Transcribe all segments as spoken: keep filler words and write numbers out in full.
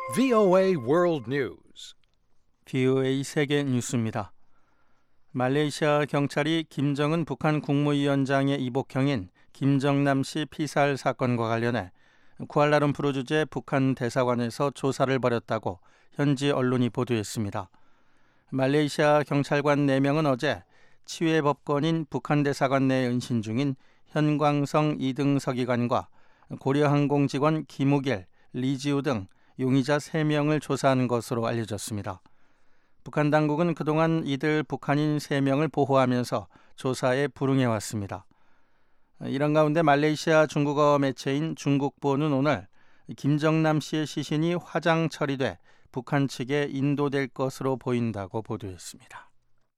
브이오에이 World News. 브이오에이 세계 뉴스입니다. 말레이시아 경찰이 김정은 북한 국무위원장의 이복형인 김정남 씨 피살 사건과 관련해 쿠알라룸푸르 주재 북한 대사관에서 조사를 벌였다고 현지 언론이 보도했습니다. 말레이시아 경찰관 네 명은 어제 치외 법관인 북한 대사관 내에 은신 중인 현광성 이 등 서기관과 고려항공 직원 김우길, 리지우 등 용의자 세 명을 조사한 것으로 알려졌습니다. 북한 당국은 그동안 이들 북한인 세 명을 보호하면서 조사에 불응해왔습니다. 이런 가운데 말레이시아 중국어 매체인 중국보는 오늘 김정남 씨의 시신이 화장 처리돼 북한 측에 인도될 것으로 보인다고 보도했습니다.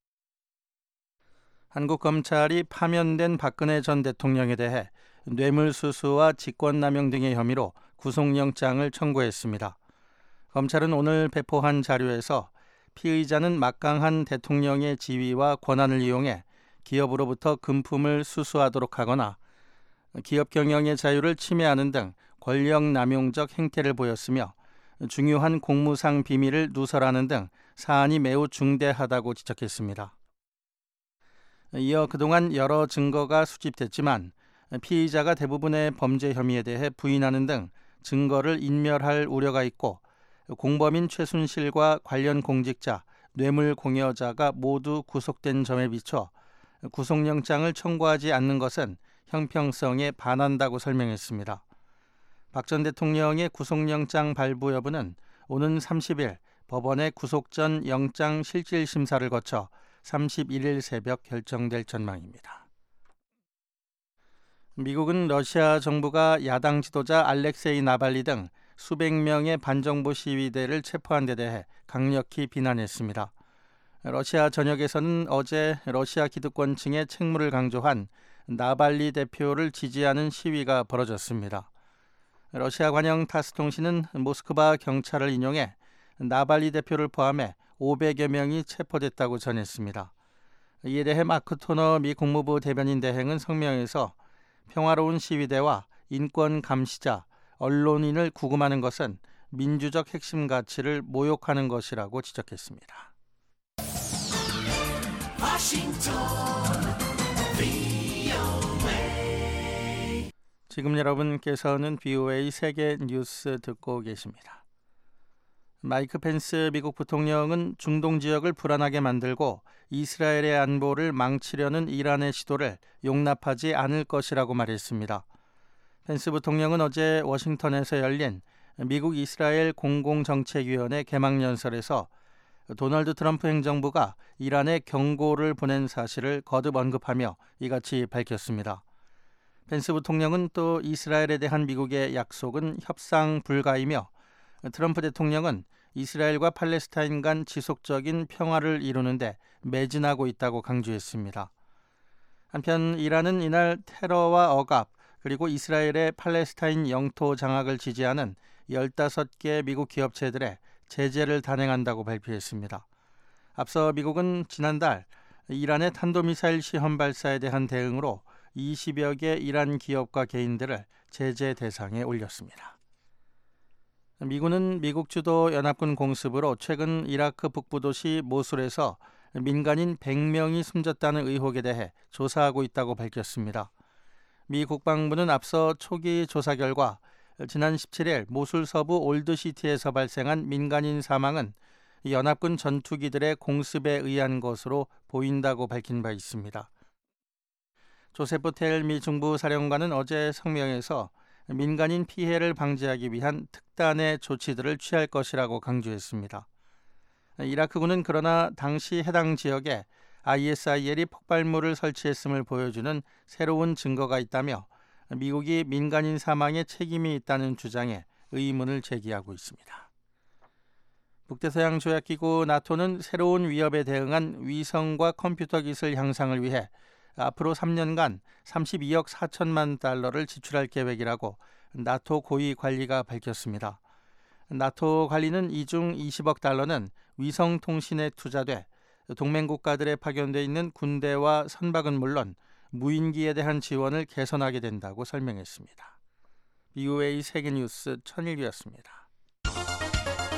한국 검찰이 파면된 박근혜 전 대통령에 대해 뇌물수수와 직권남용 등의 혐의로 구속영장을 청구했습니다. 검찰은 오늘 배포한 자료에서 피의자는 막강한 대통령의 지위와 권한을 이용해 기업으로부터 금품을 수수하도록 하거나 기업 경영의 자유를 침해하는 등 권력남용적 행태를 보였으며 중요한 공무상 비밀을 누설하는 등 사안이 매우 중대하다고 지적했습니다. 이어 그동안 여러 증거가 수집됐지만 피의자가 대부분의 범죄 혐의에 대해 부인하는 등 증거를 인멸할 우려가 있고 공범인 최순실과 관련 공직자, 뇌물 공여자가 모두 구속된 점에 비춰 구속영장을 청구하지 않는 것은 형평성에 반한다고 설명했습니다. 박 전 대통령의 구속영장 발부 여부는 오는 삼십 일 법원의 구속 전 영장 실질 심사를 거쳐 삼십일 일 새벽 결정될 전망입니다. 미국은 러시아 정부가 야당 지도자 알렉세이 나발리 등 수백 명의 반정부 시위대를 체포한 데 대해 강력히 비난했습니다. 러시아 전역에서는 어제 러시아 기득권층의 책무를 강조한 나발리 대표를 지지하는 시위가 벌어졌습니다. 러시아 관영 타스통신은 모스크바 경찰을 인용해 나발리 대표를 포함해 오백여 명이 체포됐다고 전했습니다. 이에 대해 마크 토너 미 국무부 대변인 대행은 성명에서 평화로운 시위대와 인권 감시자, 언론인을 구금하는 것은 민주적 핵심 가치를 모욕하는 것이라고 지적했습니다. 지금 여러분께서는 브이오에이 세계 뉴스 듣고 계십니다. 마이크 펜스 미국 부통령은 중동 지역을 불안하게 만들고 이스라엘의 안보를 망치려는 이란의 시도를 용납하지 않을 것이라고 말했습니다. 펜스 부통령은 어제 워싱턴에서 열린 미국 이스라엘 공공정책위원회 개막연설에서 도널드 트럼프 행정부가 이란에 경고를 보낸 사실을 거듭 언급하며 이같이 밝혔습니다. 펜스 부통령은 또 이스라엘에 대한 미국의 약속은 협상 불가이며 트럼프 대통령은 이스라엘과 팔레스타인 간 지속적인 평화를 이루는데 매진하고 있다고 강조했습니다. 한편 이란은 이날 테러와 억압 그리고 이스라엘의 팔레스타인 영토 장악을 지지하는 열다섯 개 미국 기업체들의 제재를 단행한다고 발표했습니다. 앞서 미국은 지난달 이란의 탄도미사일 시험 발사에 대한 대응으로 이십여 개 이란 기업과 개인들을 제재 대상에 올렸습니다. 미군은 미국 주도 연합군 공습으로 최근 이라크 북부 도시 모술에서 민간인 백 명이 숨졌다는 의혹에 대해 조사하고 있다고 밝혔습니다. 미 국방부는 앞서 초기 조사 결과 지난 십칠 일 모술 서부 올드시티에서 발생한 민간인 사망은 연합군 전투기들의 공습에 의한 것으로 보인다고 밝힌 바 있습니다. 조세프 텔 미 중부 사령관은 어제 성명에서 민간인 피해를 방지하기 위한 특단의 조치들을 취할 것이라고 강조했습니다. 이라크군은 그러나 당시 해당 지역에 아이에스아이엘이 폭발물을 설치했음을 보여주는 새로운 증거가 있다며 미국이 민간인 사망에 책임이 있다는 주장에 의문을 제기하고 있습니다. 북대서양 조약기구 나토는 새로운 위협에 대응한 위성과 컴퓨터 기술 향상을 위해 앞으로 삼 년간 삼십이억 사천만 달러를 지출할 계획이라고 나토 고위 관리가 밝혔습니다. 나토 관리는 이 중 이십억 달러는 위성통신에 투자돼 동맹국가들에 파견돼 있는 군대와 선박은 물론 무인기에 대한 지원을 개선하게 된다고 설명했습니다. 브이오에이 세계뉴스 천일규였습니다.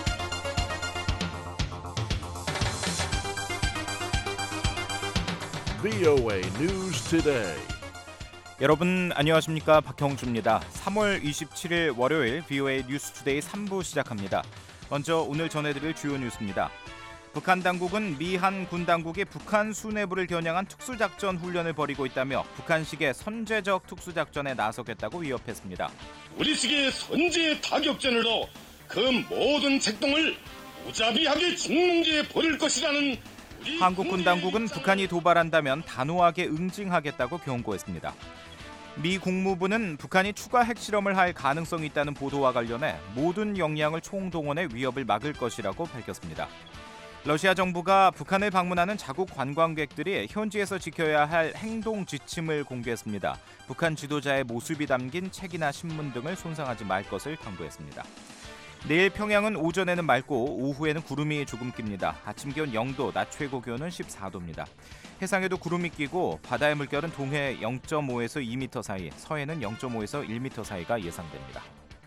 브이오에이 News Today. 여러분 안녕하십니까? 박형주입니다. 삼월 이십칠일 월요일 브이오에이 뉴스투데이 삼 부 시작합니다. 먼저 오늘 전해드릴 주요 뉴스입니다. 북한 당국은 미한 군 당국이 북한 수뇌부를 겨냥한 특수작전 훈련을 벌이고 있다며 북한식의 선제적 특수작전에 나서겠다고 위협했습니다. 우리식의 선제 타격전으로 그 모든 책동을 무자비하게 직무지에 벌일 것이라는 한국 군 당국은 북한이 도발한다면 단호하게 응징하겠다고 경고했습니다. 미 국무부는 북한이 추가 핵실험을 할 가능성이 있다는 보도와 관련해 모든 역량을 총동원해 위협을 막을 것이라고 밝혔습니다. 러시아 정부가 북한을 방문하는 자국 관광객들이 현지에서 지켜야 할 행동 지침을 공개했습니다. 북한 지도자의 모습이 담긴 책이나 신문 등을 손상하지 말 것을 당부했습니다. 내일 평양은 오전에는 맑고 오후에는 구름이 조금 낍니다. 아침 기온 영 도, 낮 최고 기온은 십사 도입니다. 해상에도 구름이 끼고 바다의 물결은 동해 영 점 오에서 이 미터 사이, 서해는 영 점 오에서 일 미터 사이가 예상됩니다.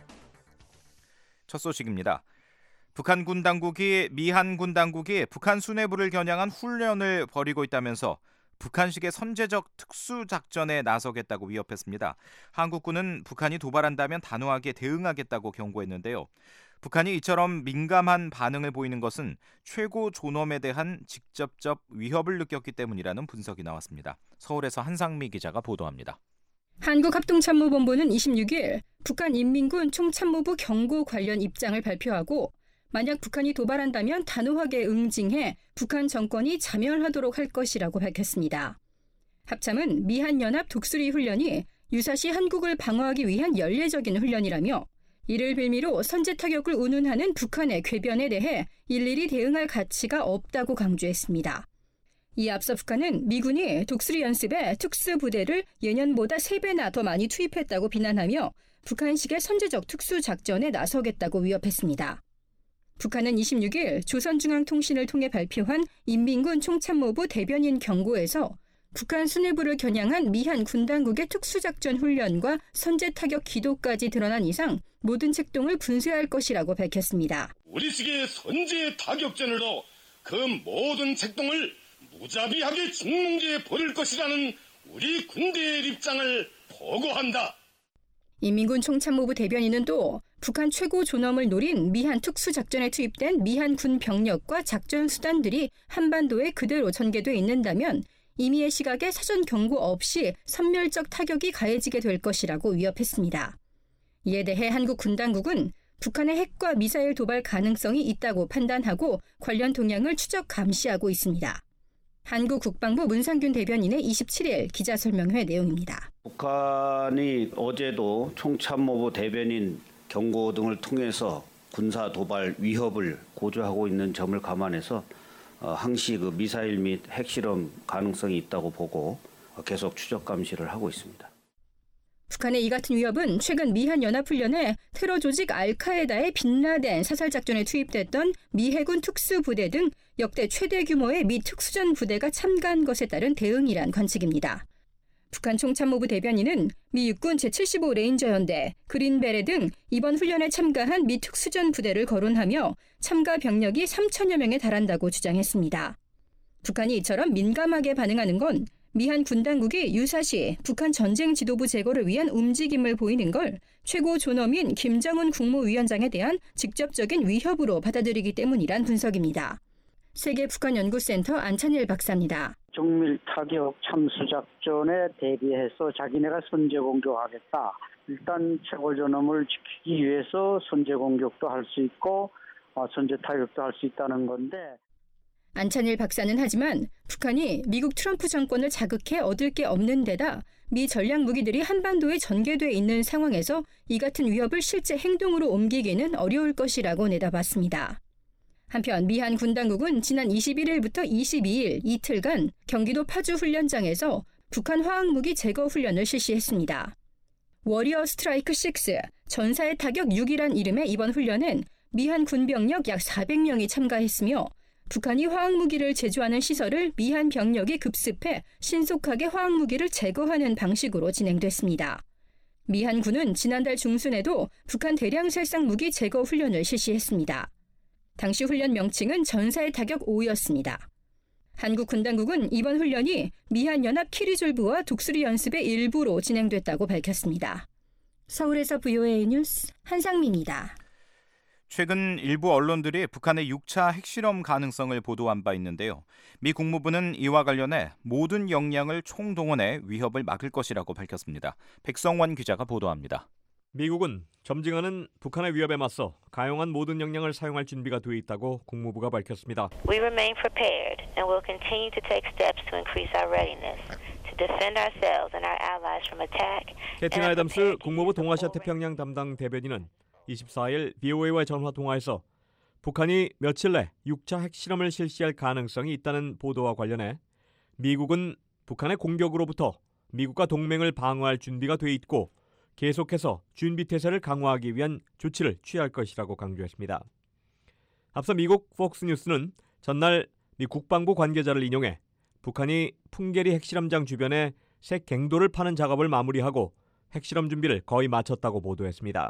첫 소식입니다. 북한 군 당국이 미한 군 당국이 북한 수뇌부를 겨냥한 훈련을 벌이고 있다면서 북한식의 선제적 특수작전에 나서겠다고 위협했습니다. 한국군은 북한이 도발한다면 단호하게 대응하겠다고 경고했는데요. 북한이 이처럼 민감한 반응을 보이는 것은 최고 존엄에 대한 직접적 위협을 느꼈기 때문이라는 분석이 나왔습니다. 서울에서 한상미 기자가 보도합니다. 한국합동참모본부는 이십육일 북한 인민군 총참모부 경고 관련 입장을 발표하고 만약 북한이 도발한다면 단호하게 응징해 북한 정권이 자멸하도록 할 것이라고 밝혔습니다. 합참은 미한연합 독수리 훈련이 유사시 한국을 방어하기 위한 연례적인 훈련이라며 이를 빌미로 선제 타격을 운운하는 북한의 궤변에 대해 일일이 대응할 가치가 없다고 강조했습니다. 이에 앞서 북한은 미군이 독수리 연습에 특수부대를 예년보다 세 배나 더 많이 투입했다고 비난하며 북한식의 선제적 특수작전에 나서겠다고 위협했습니다. 북한은 이십육일 조선중앙통신을 통해 발표한 인민군 총참모부 대변인 경고에서 북한 수뇌부를 겨냥한 미한 군당국의 특수작전 훈련과 선제타격 기도까지 드러난 이상 모든 책동을 분쇄할 것이라고 밝혔습니다. 우리식의 선제 타격전으로 그 모든 책동을 무자비하게 직무지에 벌일 것이라는 우리 군대의 입장을 보고한다. 인민군 총참모부 대변인은 또 북한 최고 존엄을 노린 미한 특수작전에 투입된 미한 군 병력과 작전 수단들이 한반도에 그대로 전개돼 있는다면 임의의 시각에 사전 경고 없이 선멸적 타격이 가해지게 될 것이라고 위협했습니다. 이에 대해 한국 군 당국은 북한의 핵과 미사일 도발 가능성이 있다고 판단하고 관련 동향을 추적 감시하고 있습니다. 한국 국방부 문상균 대변인의 이십칠일 기자설명회 내용입니다. 북한이 어제도 총참모부 대변인 경고 등을 통해서 군사 도발 위협을 고조하고 있는 점을 감안해서 항시 그 미사일 및 핵실험 가능성이 있다고 보고 계속 추적 감시를 하고 있습니다. 북한의 이 같은 위협은 최근 미한 연합훈련에 테러 조직 알카에다의 빈라덴 사살작전에 투입됐던 미 해군 특수부대 등 역대 최대 규모의 미 특수전 부대가 참가한 것에 따른 대응이란 관측입니다. 북한 총참모부 대변인은 미 육군 제칠십오 레인저 연대, 그린베레 등 이번 훈련에 참가한 미 특수전 부대를 거론하며 참가 병력이 삼천여 명에 달한다고 주장했습니다. 북한이 이처럼 민감하게 반응하는 건 미한 군 당국이 유사시 북한 전쟁 지도부 제거를 위한 움직임을 보이는 걸 최고 존엄인 김정은 국무위원장에 대한 직접적인 위협으로 받아들이기 때문이란 분석입니다. 세계북한연구센터 안찬일 박사입니다. 정밀 타격 참수작전에 대비해서 자기네가 선제 공격하겠다. 일단 최고 존엄을 지키기 위해서 선제 공격도 할 수 있고 선제 타격도 할 수 있다는 건데. 안찬일 박사는 하지만 북한이 미국 트럼프 정권을 자극해 얻을 게 없는 데다 미 전략 무기들이 한반도에 전개돼 있는 상황에서 이 같은 위협을 실제 행동으로 옮기기는 어려울 것이라고 내다봤습니다. 한편 미한 군 당국은 지난 이십일일부터 이십이일 이틀간 경기도 파주 훈련장에서 북한 화학무기 제거 훈련을 실시했습니다. 워리어 스트라이크 육, 전사의 타격 육이란 이름의 이번 훈련엔 미한 군병력 약 사백 명이 참가했으며 북한이 화학무기를 제조하는 시설을 미한 병력이 급습해 신속하게 화학무기를 제거하는 방식으로 진행됐습니다. 미한 군은 지난달 중순에도 북한 대량 살상 무기 제거 훈련을 실시했습니다. 당시 훈련 명칭은 전사의 타격 오였습니다. 한국 군 당국은 이번 훈련이 미한연합 키리졸브와 독수리 연습의 일부로 진행됐다고 밝혔습니다. 서울에서 브이오에이 뉴스 한상미입니다. 최근 일부 언론들이 북한의 육 차 핵실험 가능성을 보도한 바 있는데요. 미 국무부는 이와 관련해 모든 역량을 총동원해 위협을 막을 것이라고 밝혔습니다. 백성원 기자가 보도합니다. 미국은 점증하는 북한의 위협에 맞서 가용한 모든 역량을 사용할 준비가 돼 있다고 국무부가 밝혔습니다. We remain prepared and will continue to take steps to increase our readiness to defend ourselves and our allies from attack. 캐티나 애덤스 국무부 동아시아 태평양 담당 대변인은 이십사일 브이오에이와 전화 통화에서 북한이 며칠 내 육 차 핵실험을 실시할 가능성이 있다는 보도와 관련해 미국은 북한의 공격으로부터 미국과 동맹을 방어할 준비가 돼 있고 계속해서 준비태세를 강화하기 위한 조치를 취할 것이라고 강조했습니다. 앞서 미국 폭스뉴스는 전날 미 국방부 관계자를 인용해 북한이 풍계리 핵실험장 주변에 새 갱도를 파는 작업을 마무리하고 핵실험 준비를 거의 마쳤다고 보도했습니다.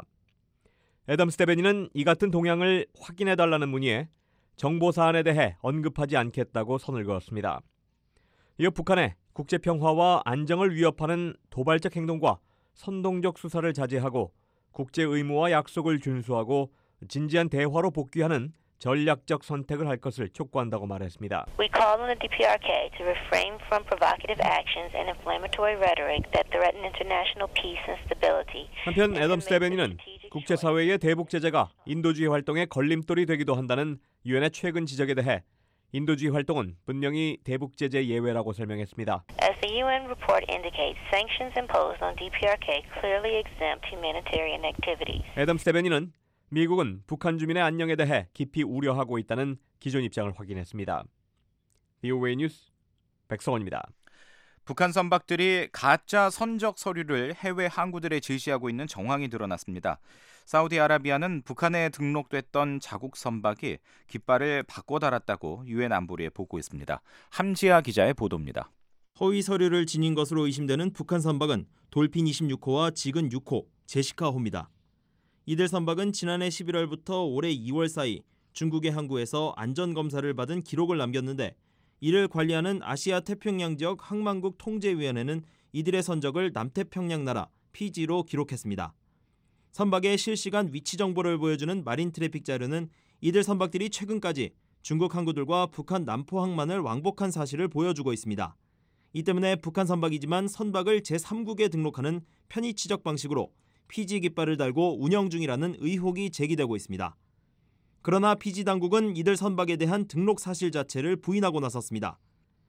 애덤스 대변인은 이 같은 동향을 확인해달라는 문의에 정보 사안에 대해 언급하지 않겠다고 선을 그었습니다. 이어 북한의 국제평화와 안정을 위협하는 도발적 행동과 선동적 수사를 자제하고 국제 의무와 약속을 준수하고 진지한 대화로 복귀하는 전략적 선택을 할 것을 촉구한다고 말했습니다. We call on the 디피아르케이 to refrain from provocative actions and inflammatory rhetoric that threaten international peace and stability. 한편 애덤스 대변인은 국제사회의 대북 제재가 인도주의 활동의 걸림돌이 되기도 한다는 유엔의 최근 지적에 대해 인도주의 활동은 분명히 대북 제재 예외라고 설명했습니다. As the 유엔 report indicates, sanctions imposed on 디피아르케이 clearly exempt humanitarian activities. 애덤스 대변인은 미국은 북한 주민의 안녕에 대해 깊이 우려하고 있다는 기존 입장을 확인했습니다. 브이오에이 뉴스 백성원입니다. 북한 선박들이 가짜 선적 서류를 해외 항구들에 제시하고 있는 정황이 드러났습니다. 사우디아라비아는 북한에 등록됐던 자국 선박이 깃발을 바꿔 달았다고 유엔 안보리에 보고했습니다. 함지아 기자의 보도입니다. 허위 서류를 지닌 것으로 의심되는 북한 선박은 돌핀 이십육호와 지근 육호, 제시카호입니다. 이들 선박은 지난해 십일월부터 올해 이월 사이 중국의 항구에서 안전검사를 받은 기록을 남겼는데 이를 관리하는 아시아 태평양 지역 항만국 통제위원회는 이들의 선적을 남태평양 나라 피지로 기록했습니다. 선박의 실시간 위치 정보를 보여주는 마린 트래픽 자료는 이들 선박들이 최근까지 중국 항구들과 북한 남포 항만을 왕복한 사실을 보여주고 있습니다. 이 때문에 북한 선박이지만 선박을 제삼국에 등록하는 편의 치적 방식으로 피지 깃발을 달고 운영 중이라는 의혹이 제기되고 있습니다. 그러나 피지 당국은 이들 선박에 대한 등록 사실 자체를 부인하고 나섰습니다.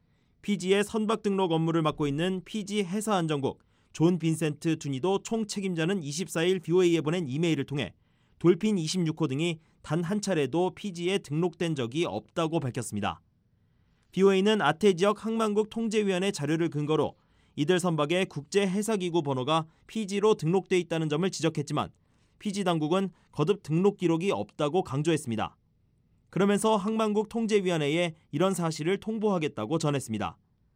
피지의 선박 등록 업무를 맡고 있는 피지 해사안전국 존 빈센트 투니도 총책임자는 이십사일 브이오에이에 보낸 이메일을 통해 돌핀 이십육호 등이 단 한 차례도 피지에 등록된 적이 없다고 밝혔습니다. 브이오에이는 아태지역 항만국 통제위원회 자료를 근거로 이들 선박의 국제해사기구 번호가 피지로 등록돼 있다는 점을 지적했지만 피지 당국은 거듭 등록 기록이 없다고 강조했습니다. 그러면서 항만국 통제위원회에 이런 사실을 통보하겠다고 전했습니다.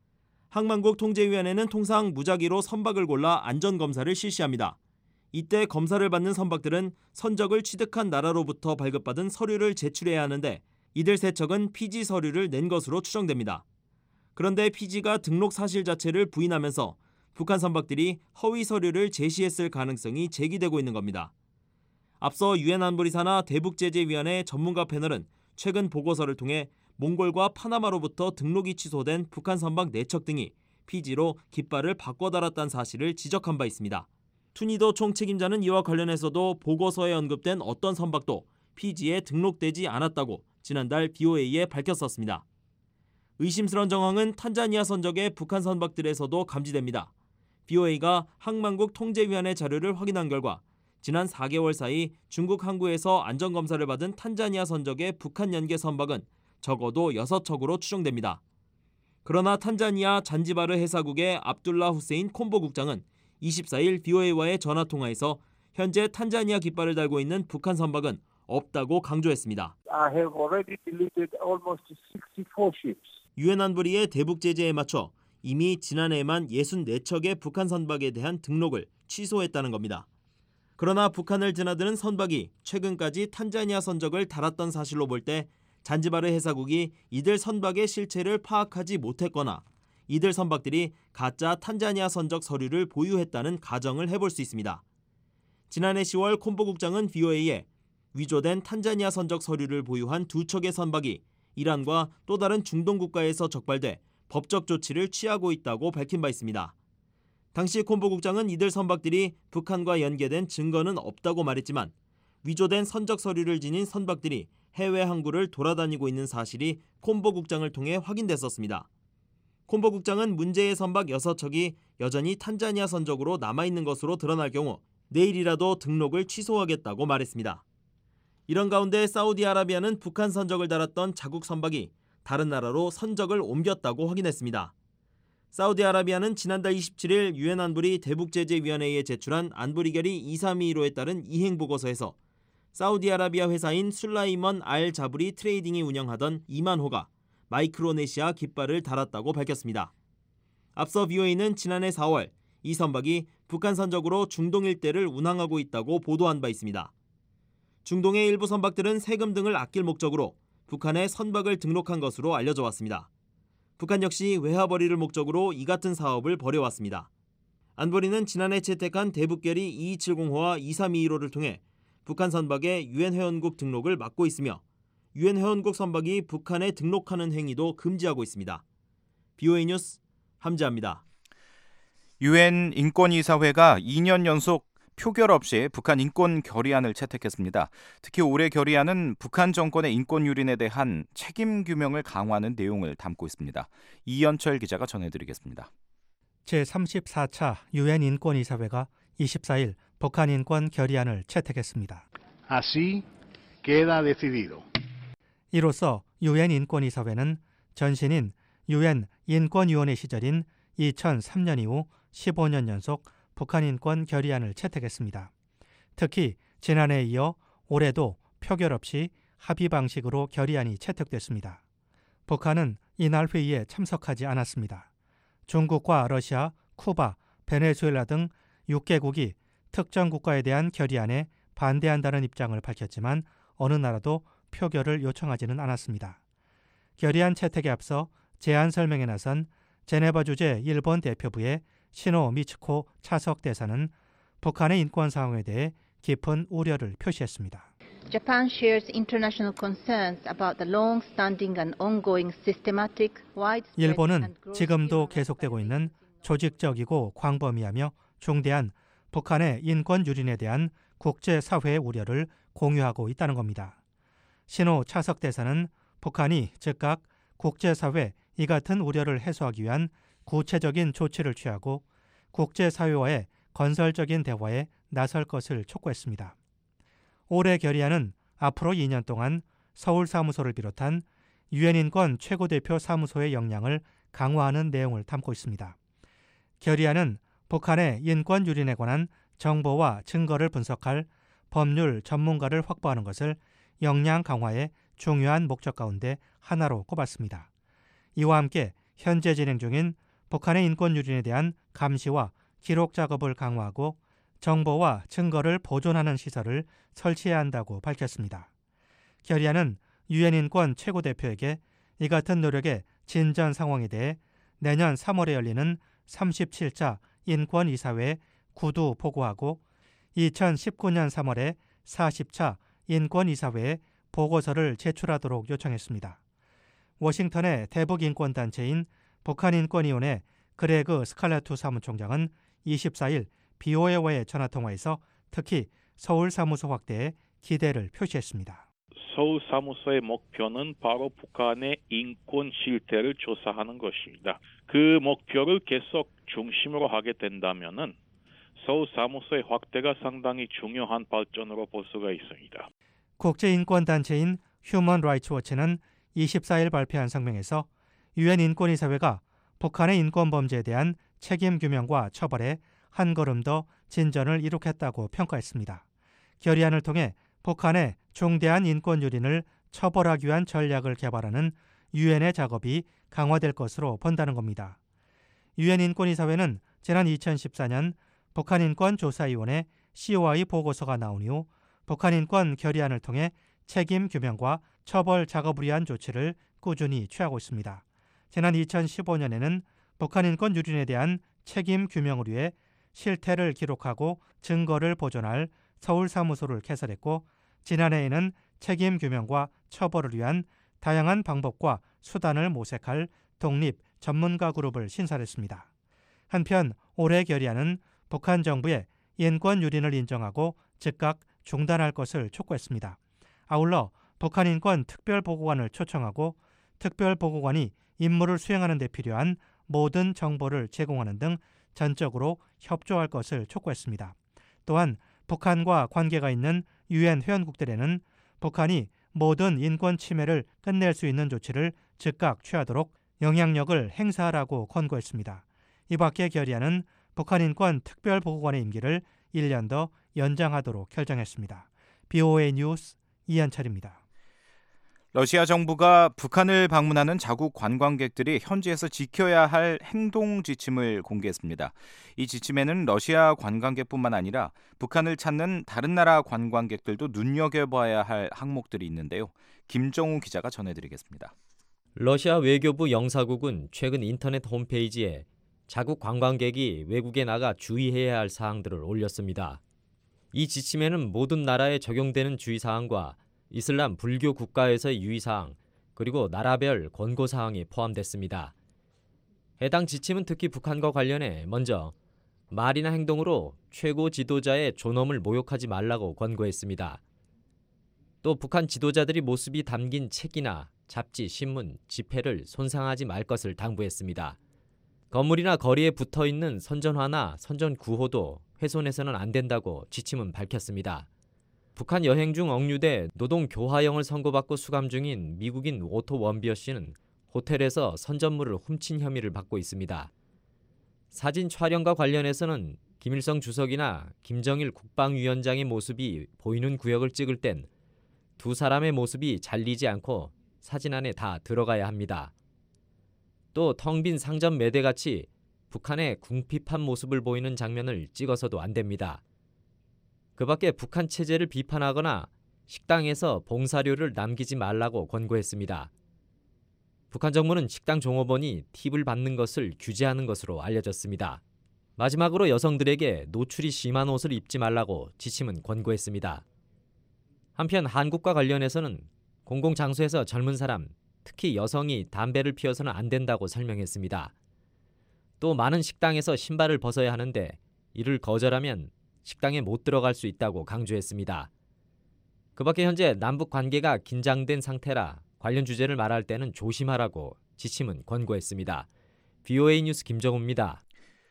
항만국 통제위원회는 통상 무작위로 선박을 골라 안전검사를 실시합니다. 이때 검사를 받는 선박들은 선적을 취득한 나라로부터 발급받은 서류를 제출해야 하는데 이들 세 척은 피지 서류를 낸 것으로 추정됩니다. 그런데 피지가 등록 사실 자체를 부인하면서 북한 선박들이 허위 서류를 제시했을 가능성이 제기되고 있는 겁니다. 앞서 유엔 안보리사나 대북제재위원회 전문가 패널은 최근 보고서를 통해 몽골과 파나마로부터 등록이 취소된 북한 선박 네 척 등이 피지로 깃발을 바꿔 달았다는 사실을 지적한 바 있습니다. 투니도 총책임자는 이와 관련해서도 보고서에 언급된 어떤 선박도 피지에 등록되지 않았다고 지난달 브이오에이에 밝혔었습니다. 의심스러운 정황은 탄자니아 선적의 북한 선박들에서도 감지됩니다. 브이오에이가 항만국 통제위원회 자료를 확인한 결과 지난 사 개월 사이 중국 항구에서 안전검사를 받은 탄자니아 선적의 북한 연계 선박은 적어도 여섯 척으로 추정됩니다. 그러나 탄자니아 잔지바르 해사국의 압둘라 후세인 콤보 국장은 이십사일 브이오에이와의 전화통화에서 현재 탄자니아 깃발을 달고 있는 북한 선박은 없다고 강조했습니다. I have already deleted almost sixty-four ships. 유엔 안보리의 대북 제재에 맞춰 이미 지난해에만 육십사 척의 북한 선박에 대한 등록을 취소했다는 겁니다. 그러나 북한을 드나드는 선박이 최근까지 탄자니아 선적을 달았던 사실로 볼 때 잔지바르 해사국이 이들 선박의 실체를 파악하지 못했거나 이들 선박들이 가짜 탄자니아 선적 서류를 보유했다는 가정을 해볼 수 있습니다. 지난해 시월 콤보 국장은 브이오에이에 위조된 탄자니아 선적 서류를 보유한 두 척의 선박이 이란과 또 다른 중동 국가에서 적발돼 법적 조치를 취하고 있다고 밝힌 바 있습니다. 당시 콤보 국장은 이들 선박들이 북한과 연계된 증거는 없다고 말했지만 위조된 선적 서류를 지닌 선박들이 해외 항구를 돌아다니고 있는 사실이 콤보 국장을 통해 확인됐었습니다. 콤보 국장은 문제의 선박 여섯 척이 여전히 탄자니아 선적으로 남아있는 것으로 드러날 경우 내일이라도 등록을 취소하겠다고 말했습니다. 이런 가운데 사우디아라비아는 북한 선적을 달았던 자국 선박이 다른 나라로 선적을 옮겼다고 확인했습니다. 사우디아라비아는 지난달 이십칠일 유엔 안보리 대북제재위원회에 제출한 안보리결의 이삼이일오에 따른 이행보고서에서 사우디아라비아 회사인 술라이먼 알 자브리 트레이딩이 운영하던 이만호가 마이크로네시아 깃발을 달았다고 밝혔습니다. 앞서 브이오에이는 지난해 사월 이 선박이 북한 선적으로 중동 일대를 운항하고 있다고 보도한 바 있습니다. 중동의 일부 선박들은 세금 등을 아낄 목적으로 북한에 선박을 등록한 것으로 알려져 왔습니다. 북한 역시 외화벌이를 목적으로 이 같은 사업을 벌여왔습니다. 안보리는 지난해 채택한 대북결의 이이칠공호와 이삼이일오를 통해 북한 선박의 유엔 회원국 등록을 막고 있으며 유엔 회원국 선박이 북한에 등록하는 행위도 금지하고 있습니다. 브이오에이 뉴스 함지아입니다. 유엔 인권이사회가 이 년 연속 표결 없이 북한 인권 결의안을 채택했습니다. 특히 올해 결의안은 북한 정권의 인권 유린에 대한 책임 규명을 강화하는 내용을 담고 있습니다. 이연철 기자가 전해드리겠습니다. 제삼십사 차 유엔 인권이사회가 이십사일 북한 인권 결의안을 채택했습니다. Así queda decidido. 이로써 유엔 인권이사회는 전신인 유엔 인권위원회 시절인 이천삼 년 이후 십오 년 연속 북한 인권 결의안을 채택했습니다. 특히 지난해에 이어 올해도 표결 없이 합의 방식으로 결의안이 채택됐습니다. 북한은 이날 회의에 참석하지 않았습니다. 중국과 러시아, 쿠바, 베네수엘라 등 육 개국이 특정 국가에 대한 결의안에 반대한다는 입장을 밝혔지만 어느 나라도 표결을 요청하지는 않았습니다. 결의안 채택에 앞서 제안 설명에 나선 제네바 주재 일본 대표부의 시노 미츠코 차석 대사는 북한의 인권 상황에 대해 깊은 우려를 표시했습니다. Japan shares international concerns about the long-standing and ongoing systematic, widespread 일본은 지금도 계속되고 있는 조직적이고 광범위하며 중대한 북한의 인권 유린에 대한 국제사회의 우려를 공유하고 있다는 겁니다. 신호 차석 대사는 북한이 즉각 국제사회 이 같은 우려를 해소하기 위한 구체적인 조치를 취하고 국제사회와의 건설적인 대화에 나설 것을 촉구했습니다. 올해 결의안은 앞으로 이 년 동안 서울 사무소를 비롯한 유엔 인권 최고대표 사무소의 역량을 강화하는 내용을 담고 있습니다. 결의안은 북한의 인권 유린에 관한 정보와 증거를 분석할 법률 전문가를 확보하는 것을 역량 강화의 중요한 목적 가운데 하나로 꼽았습니다. 이와 함께 현재 진행 중인 북한의 인권 유린에 대한 감시와 기록 작업을 강화하고 정보와 증거를 보존하는 시설을 설치해야 한다고 밝혔습니다. 결의안은 유엔 인권 최고대표에게 이 같은 노력의 진전 상황에 대해 내년 삼월에 열리는 삼십칠 차 인권이사회에 구두 보고하고 이천십구 년 삼월에 사십 차 인권이사회에 보고서를 제출하도록 요청했습니다. 워싱턴의 대북인권단체인 북한인권위원회 그레그 스칼라투 사무총장은 이십사일 브이오에이와의 전화통화에서 특히 서울 사무소 확대에 기대를 표시했습니다. 서울 사무소의 목표는 바로 북한의 인권 실태를 조사하는 것입니다. 그 목표를 계속 중심으로 하게 된다면은 서울 사무소의 확대가 상당히 중요한 발전으로 볼 수가 있습니다. 국제인권단체인 휴먼 라이츠 워치는 이십사일 발표한 성명에서 유엔 인권이사회가 북한의 인권범죄에 대한 책임 규명과 처벌에 한 걸음 더 진전을 이룩했다고 평가했습니다. 결의안을 통해 북한의 중대한 인권 유린을 처벌하기 위한 전략을 개발하는 유엔의 작업이 강화될 것으로 본다는 겁니다. 유엔 인권이사회는 지난 이천십사 년 북한인권조사위원회 씨오아이 보고서가 나온 이후 북한인권 결의안을 통해 책임 규명과 처벌 작업을 위한 조치를 꾸준히 취하고 있습니다. 지난 이천십오 년에는 북한 인권 유린에 대한 책임 규명을 위해 실태를 기록하고 증거를 보존할 서울 사무소를 개설했고, 지난해에는 책임 규명과 처벌을 위한 다양한 방법과 수단을 모색할 독립 전문가 그룹을 신설했습니다. 한편 올해 결의안은 북한 정부의 인권 유린을 인정하고 즉각 중단할 것을 촉구했습니다. 아울러 북한 인권 특별보고관을 초청하고 특별보고관이 임무를 수행하는 데 필요한 모든 정보를 제공하는 등 전적으로 협조할 것을 촉구했습니다. 또한 북한과 관계가 있는 유엔 회원국들에는 북한이 모든 인권 침해를 끝낼 수 있는 조치를 즉각 취하도록 영향력을 행사하라고 권고했습니다. 이 밖에 결의안은 북한 인권 특별보고관의 임기를 일 년 더 연장하도록 결정했습니다. 비오에이 뉴스 이한철입니다. 러시아 정부가 북한을 방문하는 자국 관광객들이 현지에서 지켜야 할 행동 지침을 공개했습니다. 이 지침에는 러시아 관광객뿐만 아니라 북한을 찾는 다른 나라 관광객들도 눈여겨봐야 할 항목들이 있는데요. 김정우 기자가 전해드리겠습니다. 러시아 외교부 영사국은 최근 인터넷 홈페이지에 자국 관광객이 외국에 나가 주의해야 할 사항들을 올렸습니다. 이 지침에는 모든 나라에 적용되는 주의사항과 이슬람 불교 국가에서의 유의사항, 그리고 나라별 권고사항이 포함됐습니다. 해당 지침은 특히 북한과 관련해 먼저 말이나 행동으로 최고 지도자의 존엄을 모욕하지 말라고 권고했습니다. 또 북한 지도자들이 모습이 담긴 책이나 잡지, 신문, 지폐를 손상하지 말 것을 당부했습니다. 건물이나 거리에 붙어있는 선전화나 선전구호도 훼손해서는 안 된다고 지침은 밝혔습니다. 북한 여행 중 억류돼 노동 교화형을 선고받고 수감 중인 미국인 오토 원비어 씨는 호텔에서 선전물을 훔친 혐의를 받고 있습니다. 사진 촬영과 관련해서는 김일성 주석이나 김정일 국방위원장의 모습이 보이는 구역을 찍을 땐 두 사람의 모습이 잘리지 않고 사진 안에 다 들어가야 합니다. 또 텅 빈 상점 매대같이 북한의 궁핍한 모습을 보이는 장면을 찍어서도 안 됩니다. 그 밖에 북한 체제를 비판하거나 식당에서 봉사료를 남기지 말라고 권고했습니다. 북한 정부는 식당 종업원이 팁을 받는 것을 규제하는 것으로 알려졌습니다. 마지막으로 여성들에게 노출이 심한 옷을 입지 말라고 지침은 권고했습니다. 한편 한국과 관련해서는 공공장소에서 젊은 사람, 특히 여성이 담배를 피워서는 안 된다고 설명했습니다. 또 많은 식당에서 신발을 벗어야 하는데 이를 거절하면 식당에 못 들어갈 수 있다고 강조했습니다. 그 밖에 현재 남북 관계가 긴장된 상태라 관련 주제를 말할 때는 조심하라고 지침은 권고했습니다. 비오에이 뉴스 김정우입니다.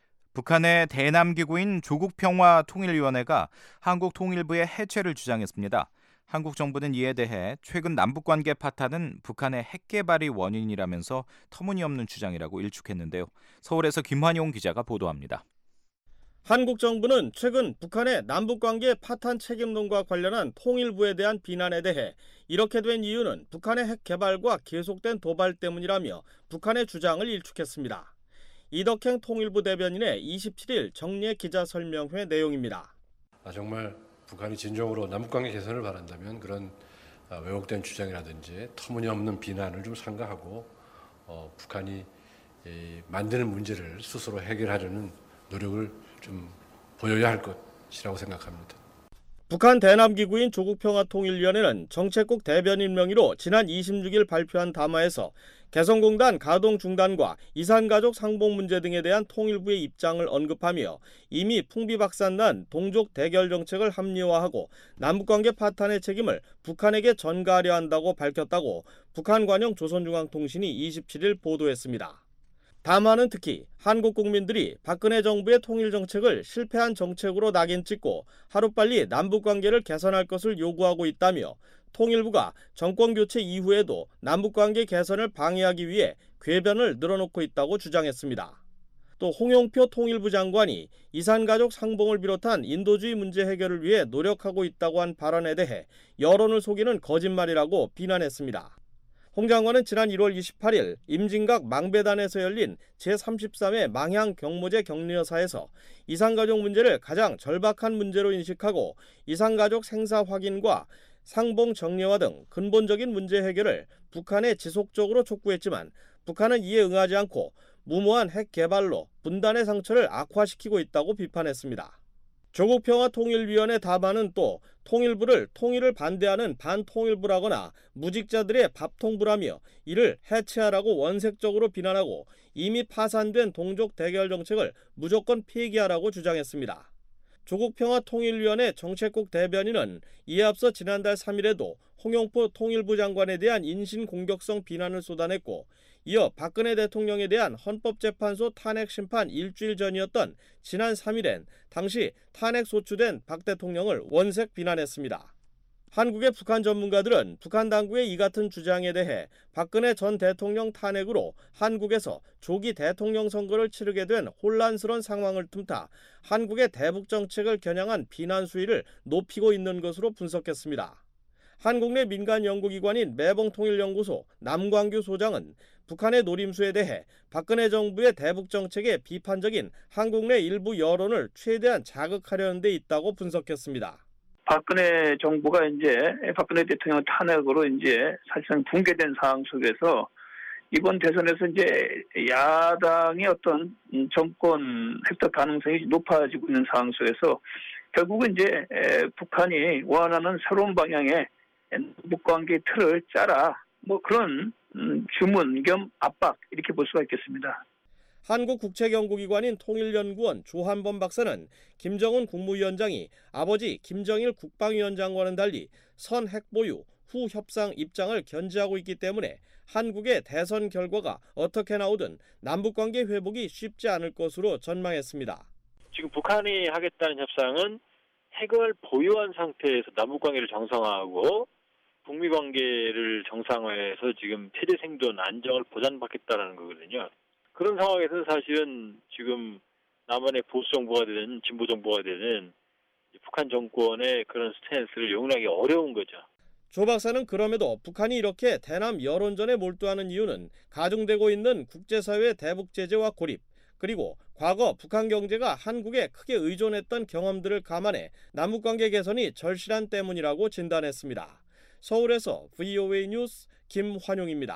북한의 대남기구인 조국평화통일위원회가 한국 통일부의 해체를 주장했습니다. 한국 정부는 이에 대해 최근 남북관계 파탄은 북한의 핵개발이 원인이라면서 터무니없는 주장이라고 일축했는데요. 서울에서 김환용 기자가 보도합니다. 한국 정부는 최근 북한의 남북관계 파탄 책임론과 관련한 통일부에 대한 비난에 대해 이렇게 된 이유는 북한의 핵 개발과 계속된 도발 때문이라며 북한의 주장을 일축했습니다. 이덕행 통일부 대변인의 이십칠 일 정례 기자설명회 내용입니다. 아, 정말 북한이 진정으로 남북관계 개선을 바란다면 그런 아, 왜곡된 주장이라든지 터무니없는 비난을 좀 삼가하고 어, 북한이 이, 만드는 문제를 스스로 해결하려는 노력을 좀 보여야 할 것이라고 생각합니다. 북한 대남기구인 조국평화통일위원회는 정책국 대변인 명의로 지난 이십육 일 발표한 담화에서 개성공단 가동 중단과 이산가족 상봉 문제 등에 대한 통일부의 입장을 언급하며 이미 풍비박산난 동족 대결 정책을 합리화하고 남북관계 파탄의 책임을 북한에게 전가하려 한다고 밝혔다고 북한 관영 조선중앙통신이 이십칠 일 보도했습니다. 담화는 특히 한국 국민들이 박근혜 정부의 통일 정책을 실패한 정책으로 낙인 찍고 하루빨리 남북관계를 개선할 것을 요구하고 있다며 통일부가 정권교체 이후에도 남북관계 개선을 방해하기 위해 궤변을 늘어놓고 있다고 주장했습니다. 또 홍영표 통일부 장관이 이산가족 상봉을 비롯한 인도주의 문제 해결을 위해 노력하고 있다고 한 발언에 대해 여론을 속이는 거짓말이라고 비난했습니다. 홍 장관은 지난 일월 이십팔 일 임진각 망배단에서 열린 제삼십삼 회 망향 경모제 격려사에서 이산가족 문제를 가장 절박한 문제로 인식하고 이산가족 생사 확인과 상봉 정례화 등 근본적인 문제 해결을 북한에 지속적으로 촉구했지만 북한은 이에 응하지 않고 무모한 핵 개발로 분단의 상처를 악화시키고 있다고 비판했습니다. 조국평화통일위원회 담화는 또 통일부를 통일을 반대하는 반통일부라거나 무직자들의 밥통부라며 이를 해체하라고 원색적으로 비난하고 이미 파산된 동족 대결 정책을 무조건 폐기하라고 주장했습니다. 조국평화통일위원회 정책국 대변인은 이에 앞서 지난달 삼 일에도 홍영포 통일부 장관에 대한 인신공격성 비난을 쏟아냈고 이어 박근혜 대통령에 대한 헌법재판소 탄핵 심판 일주일 전이었던 지난 삼 일엔 당시 탄핵 소추된 박 대통령을 원색 비난했습니다. 한국의 북한 전문가들은 북한 당국의 이 같은 주장에 대해 박근혜 전 대통령 탄핵으로 한국에서 조기 대통령 선거를 치르게 된 혼란스러운 상황을 틈타 한국의 대북 정책을 겨냥한 비난 수위를 높이고 있는 것으로 분석했습니다. 한국 내 민간 연구기관인 매봉통일연구소 남광규 소장은 북한의 노림수에 대해 박근혜 정부의 대북 정책에 비판적인 한국 내 일부 여론을 최대한 자극하려는 데 있다고 분석했습니다. 박근혜 정부가 이제 박근혜 대통령 탄핵으로 이제 사실상 붕괴된 상황 속에서 이번 대선에서 이제 야당의 어떤 정권 획득 가능성이 높아지고 있는 상황 속에서 결국은 이제 북한이 원하는 새로운 방향의 남북관계 틀을 짜라, 뭐 그런 주문 겸 압박 이렇게 볼 수가 있겠습니다. 한국국책연구기관인 통일연구원 조한범 박사는 김정은 국무위원장이 아버지 김정일 국방위원장과는 달리 선 핵보유 후 협상 입장을 견지하고 있기 때문에 한국의 대선 결과가 어떻게 나오든 남북관계 회복이 쉽지 않을 것으로 전망했습니다. 지금 북한이 하겠다는 협상은 핵을 보유한 상태에서 남북관계를 정상화하고 북미 관계를 정상화해서 지금 세대 생존 안정을 보장받겠다라는 거거든요. 그런 상황에서는 사실은 지금 남한의 보수 정부가 되든 진보 정부가 되든 북한 정권의 그런 스탠스를 용납하기 어려운 거죠. 조 박사는 그럼에도 북한이 이렇게 대남 여론전에 몰두하는 이유는 가중되고 있는 국제사회의 대북 제재와 고립, 그리고 과거 북한 경제가 한국에 크게 의존했던 경험들을 감안해 남북관계 개선이 절실한 때문이라고 진단했습니다. 서울에서 브이오에이 뉴스 김환용입니다.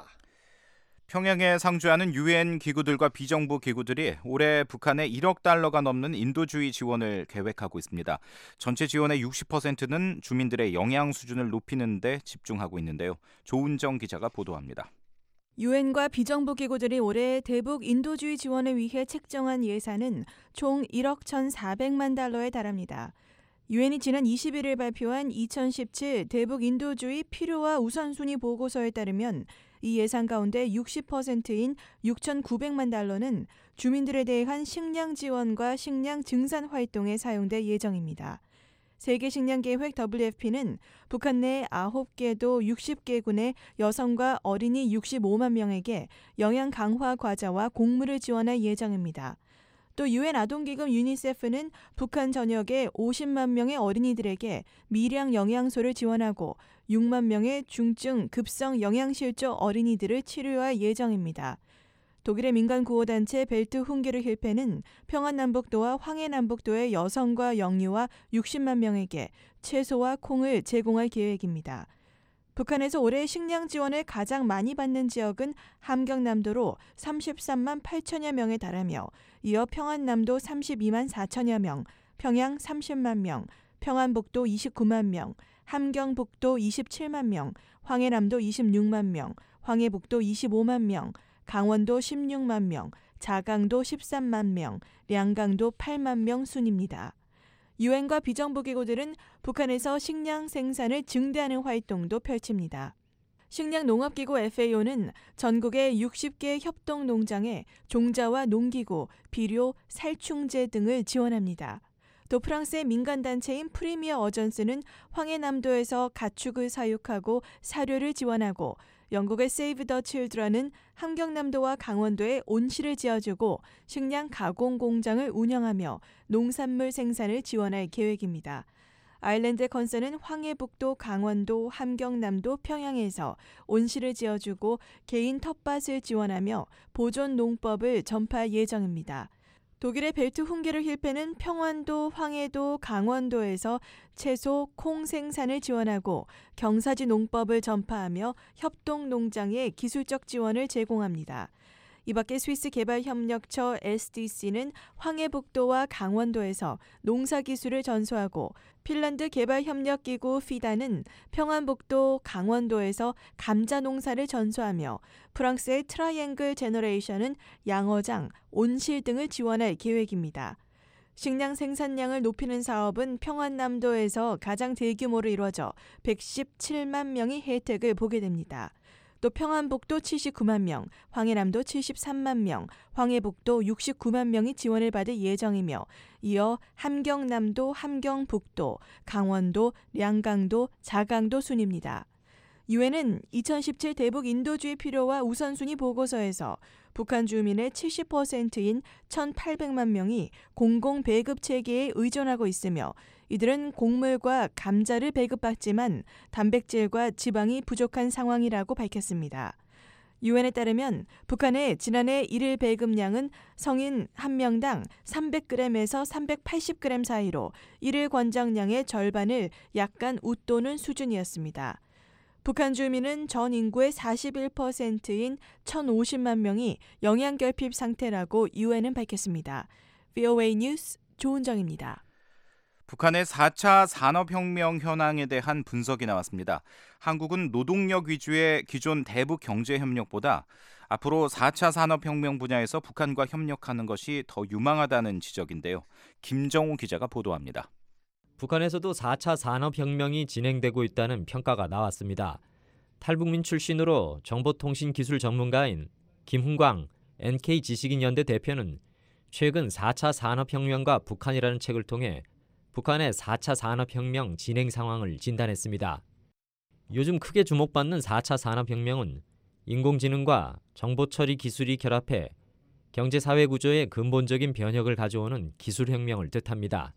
평양에 상주하는 유엔 기구들과 비정부 기구들이 올해 북한에 일억 달러가 넘는 인도주의 지원을 계획하고 있습니다. 전체 지원의 육십 퍼센트는 주민들의 영양 수준을 높이는 데 집중하고 있는데요. 조은정 기자가 보도합니다. 유엔과 비정부 기구들이 올해 대북 인도주의 지원을 위해 책정한 예산은 총 일억 천사백만 달러에 달합니다. 유엔이 지난 이십일 일 발표한 이천십칠 대북 인도주의 필요와 우선순위 보고서에 따르면 이 예산 가운데 육십 퍼센트인 육천구백만 달러는 주민들에 대한 식량 지원과 식량 증산 활동에 사용될 예정입니다. 세계식량계획 더블유에프피는 북한 내 아홉 개도 육십 개군의 여성과 어린이 육십오만 명에게 영양 강화 과자와 곡물을 지원할 예정입니다. 또 유엔 아동기금 유니세프는 북한 전역의 오십만 명의 어린이들에게 미량 영양소를 지원하고 육만 명의 중증 급성 영양실조 어린이들을 치료할 예정입니다. 독일의 민간 구호단체 벨트 훈게르 힐페는 평안남북도와 황해남북도의 여성과 영유아 육십만 명에게 채소와 콩을 제공할 계획입니다. 북한에서 올해 식량 지원을 가장 많이 받는 지역은 함경남도로 삼십삼만 팔천여 명에 달하며 이어 평안남도 삼십이만 사천여 명, 평양 삼십만 명, 평안북도 이십구만 명, 함경북도 이십칠만 명, 황해남도 이십육만 명, 황해북도 이십오만 명, 강원도 십육만 명, 자강도 십삼만 명, 량강도 팔만 명 순입니다. 유엔과 비정부 기구들은 북한에서 식량 생산을 증대하는 활동도 펼칩니다. 식량농업기구 에프에이오는 전국의 육십 개 협동농장에 종자와 농기구, 비료, 살충제 등을 지원합니다. 또 프랑스의 민간단체인 프리미어 어전스는 황해남도에서 가축을 사육하고 사료를 지원하고 영국의 세이브 더 칠드런은 함경남도와 강원도에 온실을 지어주고 식량 가공 공장을 운영하며 농산물 생산을 지원할 계획입니다. 아일랜드 컨서는 황해북도, 강원도, 함경남도, 평양에서 온실을 지어주고 개인 텃밭을 지원하며 보존 농법을 전파할 예정입니다. 독일의 벨트 훈계르 힐페는 평안도, 황해도, 강원도에서 채소, 콩 생산을 지원하고 경사지 농법을 전파하며 협동 농장에 기술적 지원을 제공합니다. 이 밖에 스위스 개발협력처 에스디씨는 황해북도와 강원도에서 농사기술을 전수하고 핀란드 개발협력기구 피다는 평안북도, 강원도에서 감자 농사를 전수하며 프랑스의 트라이앵글 제너레이션은 양어장, 온실 등을 지원할 계획입니다. 식량 생산량을 높이는 사업은 평안남도에서 가장 대규모로 이루어져 백십칠만 명이 혜택을 보게 됩니다. 또 평안북도 칠십구만 명, 황해남도 칠십삼만 명, 황해북도 육십구만 명이 지원을 받을 예정이며 이어 함경남도, 함경북도, 강원도, 량강도, 자강도 순입니다. 유엔은 이천십칠 대북 인도주의 필요와 우선순위 보고서에서 북한 주민의 칠십 퍼센트인 천팔백만 명이 공공 배급 체계에 의존하고 있으며 이들은 곡물과 감자를 배급받지만 단백질과 지방이 부족한 상황이라고 밝혔습니다. 유엔에 따르면 북한의 지난해 일일 배급량은 성인 한 명당 삼백 그램에서 삼백팔십 그램 사이로 일일 권장량의 절반을 약간 웃도는 수준이었습니다. 북한 주민은 전 인구의 사십일 퍼센트인 천오십만 명이 영양결핍 상태라고 유엔은 밝혔습니다. 브이오에이 뉴스 조은정입니다. 북한의 사 차 산업혁명 현황에 대한 분석이 나왔습니다. 한국은 노동력 위주의 기존 대북 경제협력보다 앞으로 사 차 산업혁명 분야에서 북한과 협력하는 것이 더 유망하다는 지적인데요. 김정우 기자가 보도합니다. 북한에서도 사 차 산업혁명이 진행되고 있다는 평가가 나왔습니다. 탈북민 출신으로 정보통신기술 전문가인 김훈광 엔케이지식인연대 대표는 최근 사 차 산업혁명과 북한이라는 책을 통해 북한의 사 차 산업혁명 진행 상황을 진단했습니다. 요즘 크게 주목받는 사 차 산업혁명은 인공지능과 정보처리 기술이 결합해 경제사회 구조의 근본적인 변혁을 가져오는 기술혁명을 뜻합니다.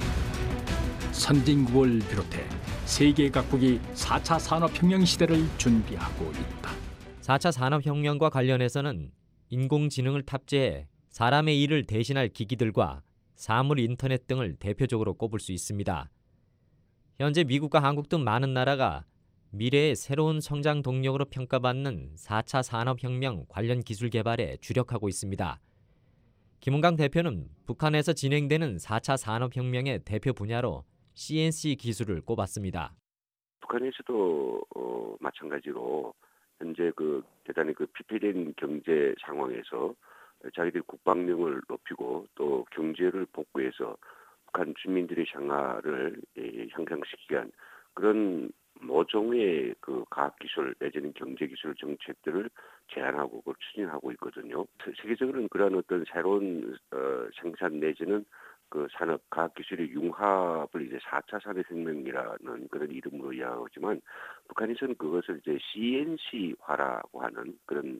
선진국을 비롯해 세계 각국이 사 차 산업혁명 시대를 준비하고 있다. 사 차 산업혁명과 관련해서는 인공지능을 탑재해 사람의 일을 대신할 기기들과 사물 인터넷 등을 대표적으로 꼽을 수 있습니다. 현재 미국과 한국 등 많은 나라가 미래의 새로운 성장 동력으로 평가받는 사 차 산업혁명 관련 기술 개발에 주력하고 있습니다. 김은강 대표는 북한에서 진행되는 사 차 산업혁명의 대표 분야로 씨엔씨 기술을 꼽았습니다. 북한에서도 어, 마찬가지로 현재 그 대단히 그 피폐된 경제 상황에서 자기들 국방력을 높이고 또 경제를 복구해서 북한 주민들의 생활을 예, 향상시키기 위한 그런 모종의 그 과학기술 내지는 경제기술 정책들을 제안하고 그걸 추진하고 있거든요. 세계적으로는 그런 어떤 새로운 어, 생산 내지는 그 산업 과학기술의 융합을 이제 사 차 산업혁명이라는 그런 이름으로 이야기하지만 북한에서는 그것을 이제 씨엔씨화라고 하는 그런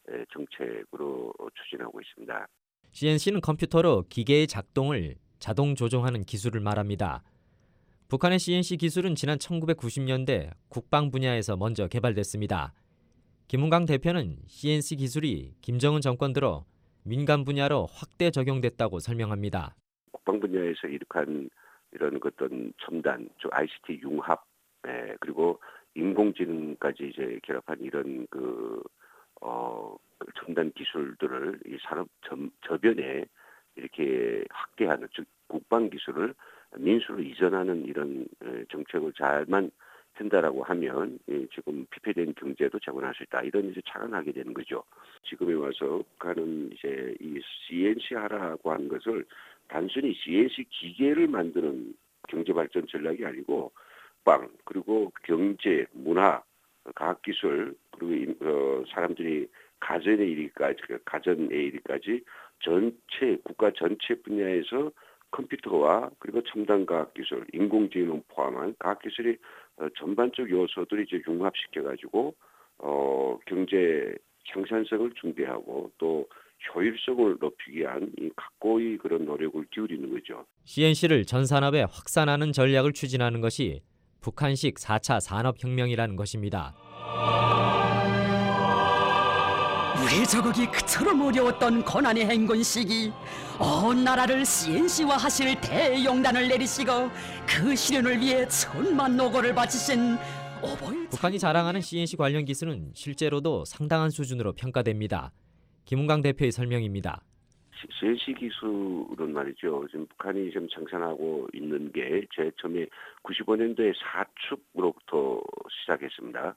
정책으로 추진하고 있습니다. 씨엔씨는 컴퓨터로 기계의 작동을 자동 조종하는 기술을 말합니다. 북한의 씨엔씨 기술은 지난 천구백구십 년대 국방 분야에서 먼저 개발됐습니다. 김은강 대표는 씨엔씨 기술이 김정은 정권 들어 민간 분야로 확대 적용됐다고 설명합니다. 국방 분야에서 이룩한 이런 어떤 첨단, 즉 아이씨티 융합, 예, 그리고 인공지능까지 이제 결합한 이런 그 어, 첨단 기술들을 이 산업 전, 저변에 이렇게 확대하는, 즉 국방 기술을 민수로 이전하는 이런 정책을 잘만 한다라고 하면 지금 피폐된 경제도 재건할 수 있다. 이런 이제 착안하게 되는 거죠. 지금에 와서 북한은 이제 이 씨엔씨화라고 하는 것을 단순히 씨엔씨 기계를 만드는 경제 발전 전략이 아니고 국방 그리고 경제, 문화, 과학기술 그리고 어, 사람들이 가전에 이르기까지 가전에 이르기까지 전체 국가 전체 분야에서 컴퓨터와 그리고 첨단 과학기술, 인공지능 포함한 과학기술이 어, 전반적 요소들이 이제 융합시켜가지고 어, 경제 생산성을 증대하고 또 효율성을 높이기 위한 이 각고의 그런 노력을 기울이는 거죠. 씨엔씨를 전 산업에 확산하는 전략을 추진하는 것이 북한식 사 차 산업혁명이라는 것입니다. 이래저거기 그처럼 어려웠던 고난의 행군 시기 온 나라를 씨엔씨화 하실 대용단을 내리시고 그 실현을 위해 천만 노고를 바치신 오보이 북한이 자랑하는 씨엔씨 관련 기술은 실제로도 상당한 수준으로 평가됩니다. 김은강 대표의 설명입니다. 씨엔씨 기술은 말이죠. 지금 북한이 지금 생산하고 있는 게 제일 처음에 구십오 년도에 사축으로부터 시작했습니다.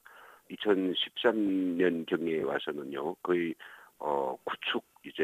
이천십삼 년 경에 와서는요 거의 어, 구축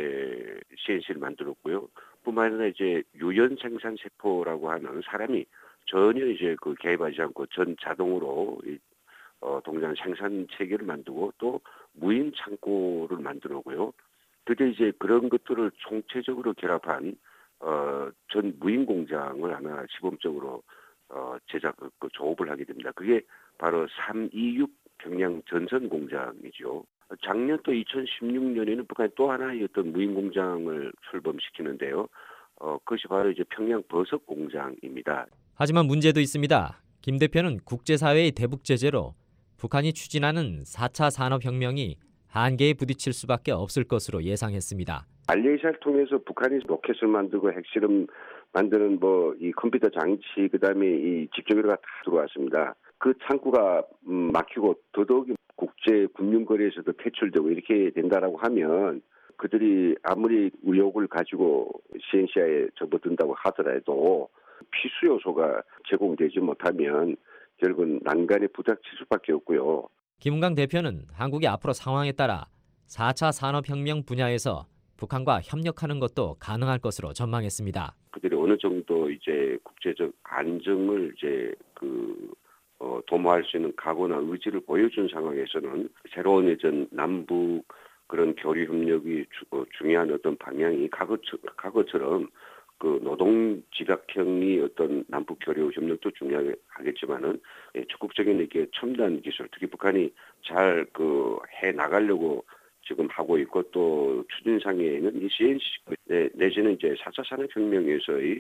이제 씨엔씨를 만들었고요. 뿐만 아니라 이제 유연 생산 세포라고 하는 사람이 전혀 이제 그 개입하지 않고 전 자동으로 이, 어, 동작 생산 체계를 만들고 또 무인 창고를 만들었고요. 그게 이제 그런 것들을 총체적으로 결합한 어, 전 무인 공장을 하나 시범적으로 어, 제작 그 조업을 하게 됩니다. 그게 바로 삼이육 평양 전선 공장이죠. 작년 또 이천십육 년에는 북한이 또 하나의 어떤 무인 공장을 출범시키는데요. 어, 그것이 바로 이제 평양 버섯 공장입니다. 하지만 문제도 있습니다. 김 대표는 국제사회의 대북 제재로 북한이 추진하는 사 차 산업혁명이 한계에 부딪힐 수밖에 없을 것으로 예상했습니다. 알리에이션을 통해서 북한이 로켓을 만들고 핵실험 만드는 뭐 이 컴퓨터 장치 그다음에 이 직접으로가 다 들어왔습니다. 그 창구가 음, 막히고 더더욱이 국제 금융 거래에서도 퇴출되고 이렇게 된다라고 하면 그들이 아무리 의욕을 가지고 씨엔씨아에 접어든다고 하더라도 필수 요소가 제공되지 못하면 결국은 난간에 부닥칠 수밖에 없고요. 김은강 대표는 한국이 앞으로 상황에 따라 사 차 산업혁명 분야에서 북한과 협력하는 것도 가능할 것으로 전망했습니다. 그들이 어느 정도 이제 국제적 안정을 이제 그 어, 도모할 수 있는 각오나 의지를 보여준 상황에서는 새로운 예전 남북 그런 교류 협력이 주, 어, 중요한 어떤 방향이 과거처, 과거처럼 그 노동 집약형이 어떤 남북 교류 협력도 중요하겠지만은 예, 적극적인 이렇게 첨단 기술, 특히 북한이 잘 그 해 나가려고 지금 하고 있고 또 추진상에는 이 씨엔씨 네, 내지는 이제 사 차 산업혁명에서의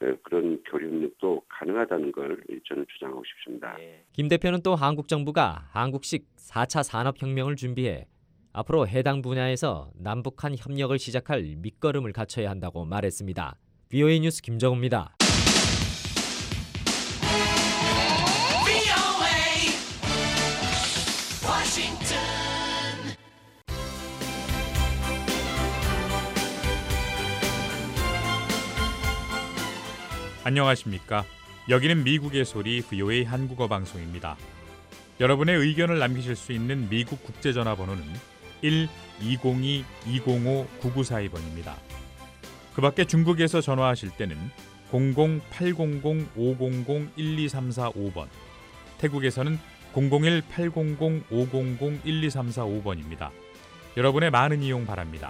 그런 교류 협력도 가능하다는 걸 저는 주장하고 싶습니다. 김 대표는 또 한국 정부가 한국식 사 차 산업혁명을 준비해 앞으로 해당 분야에서 남북한 협력을 시작할 밑거름을 갖춰야 한다고 말했습니다. 브이오에이 뉴스 김정우입니다. 안녕하십니까? 여기는 미국의 소리 브이오에이 한국어 방송입니다. 여러분의 의견을 남기실 수 있는 미국 국제전화번호는 일 이공이 이공오 구구사이 번입니다. 그 밖에 중국에서 전화하실 때는 공공 팔공공 오공공 일이삼사오 번, 태국에서는 공공일 팔공공 오공공 일이삼사오 번입니다. 여러분의 많은 이용 바랍니다.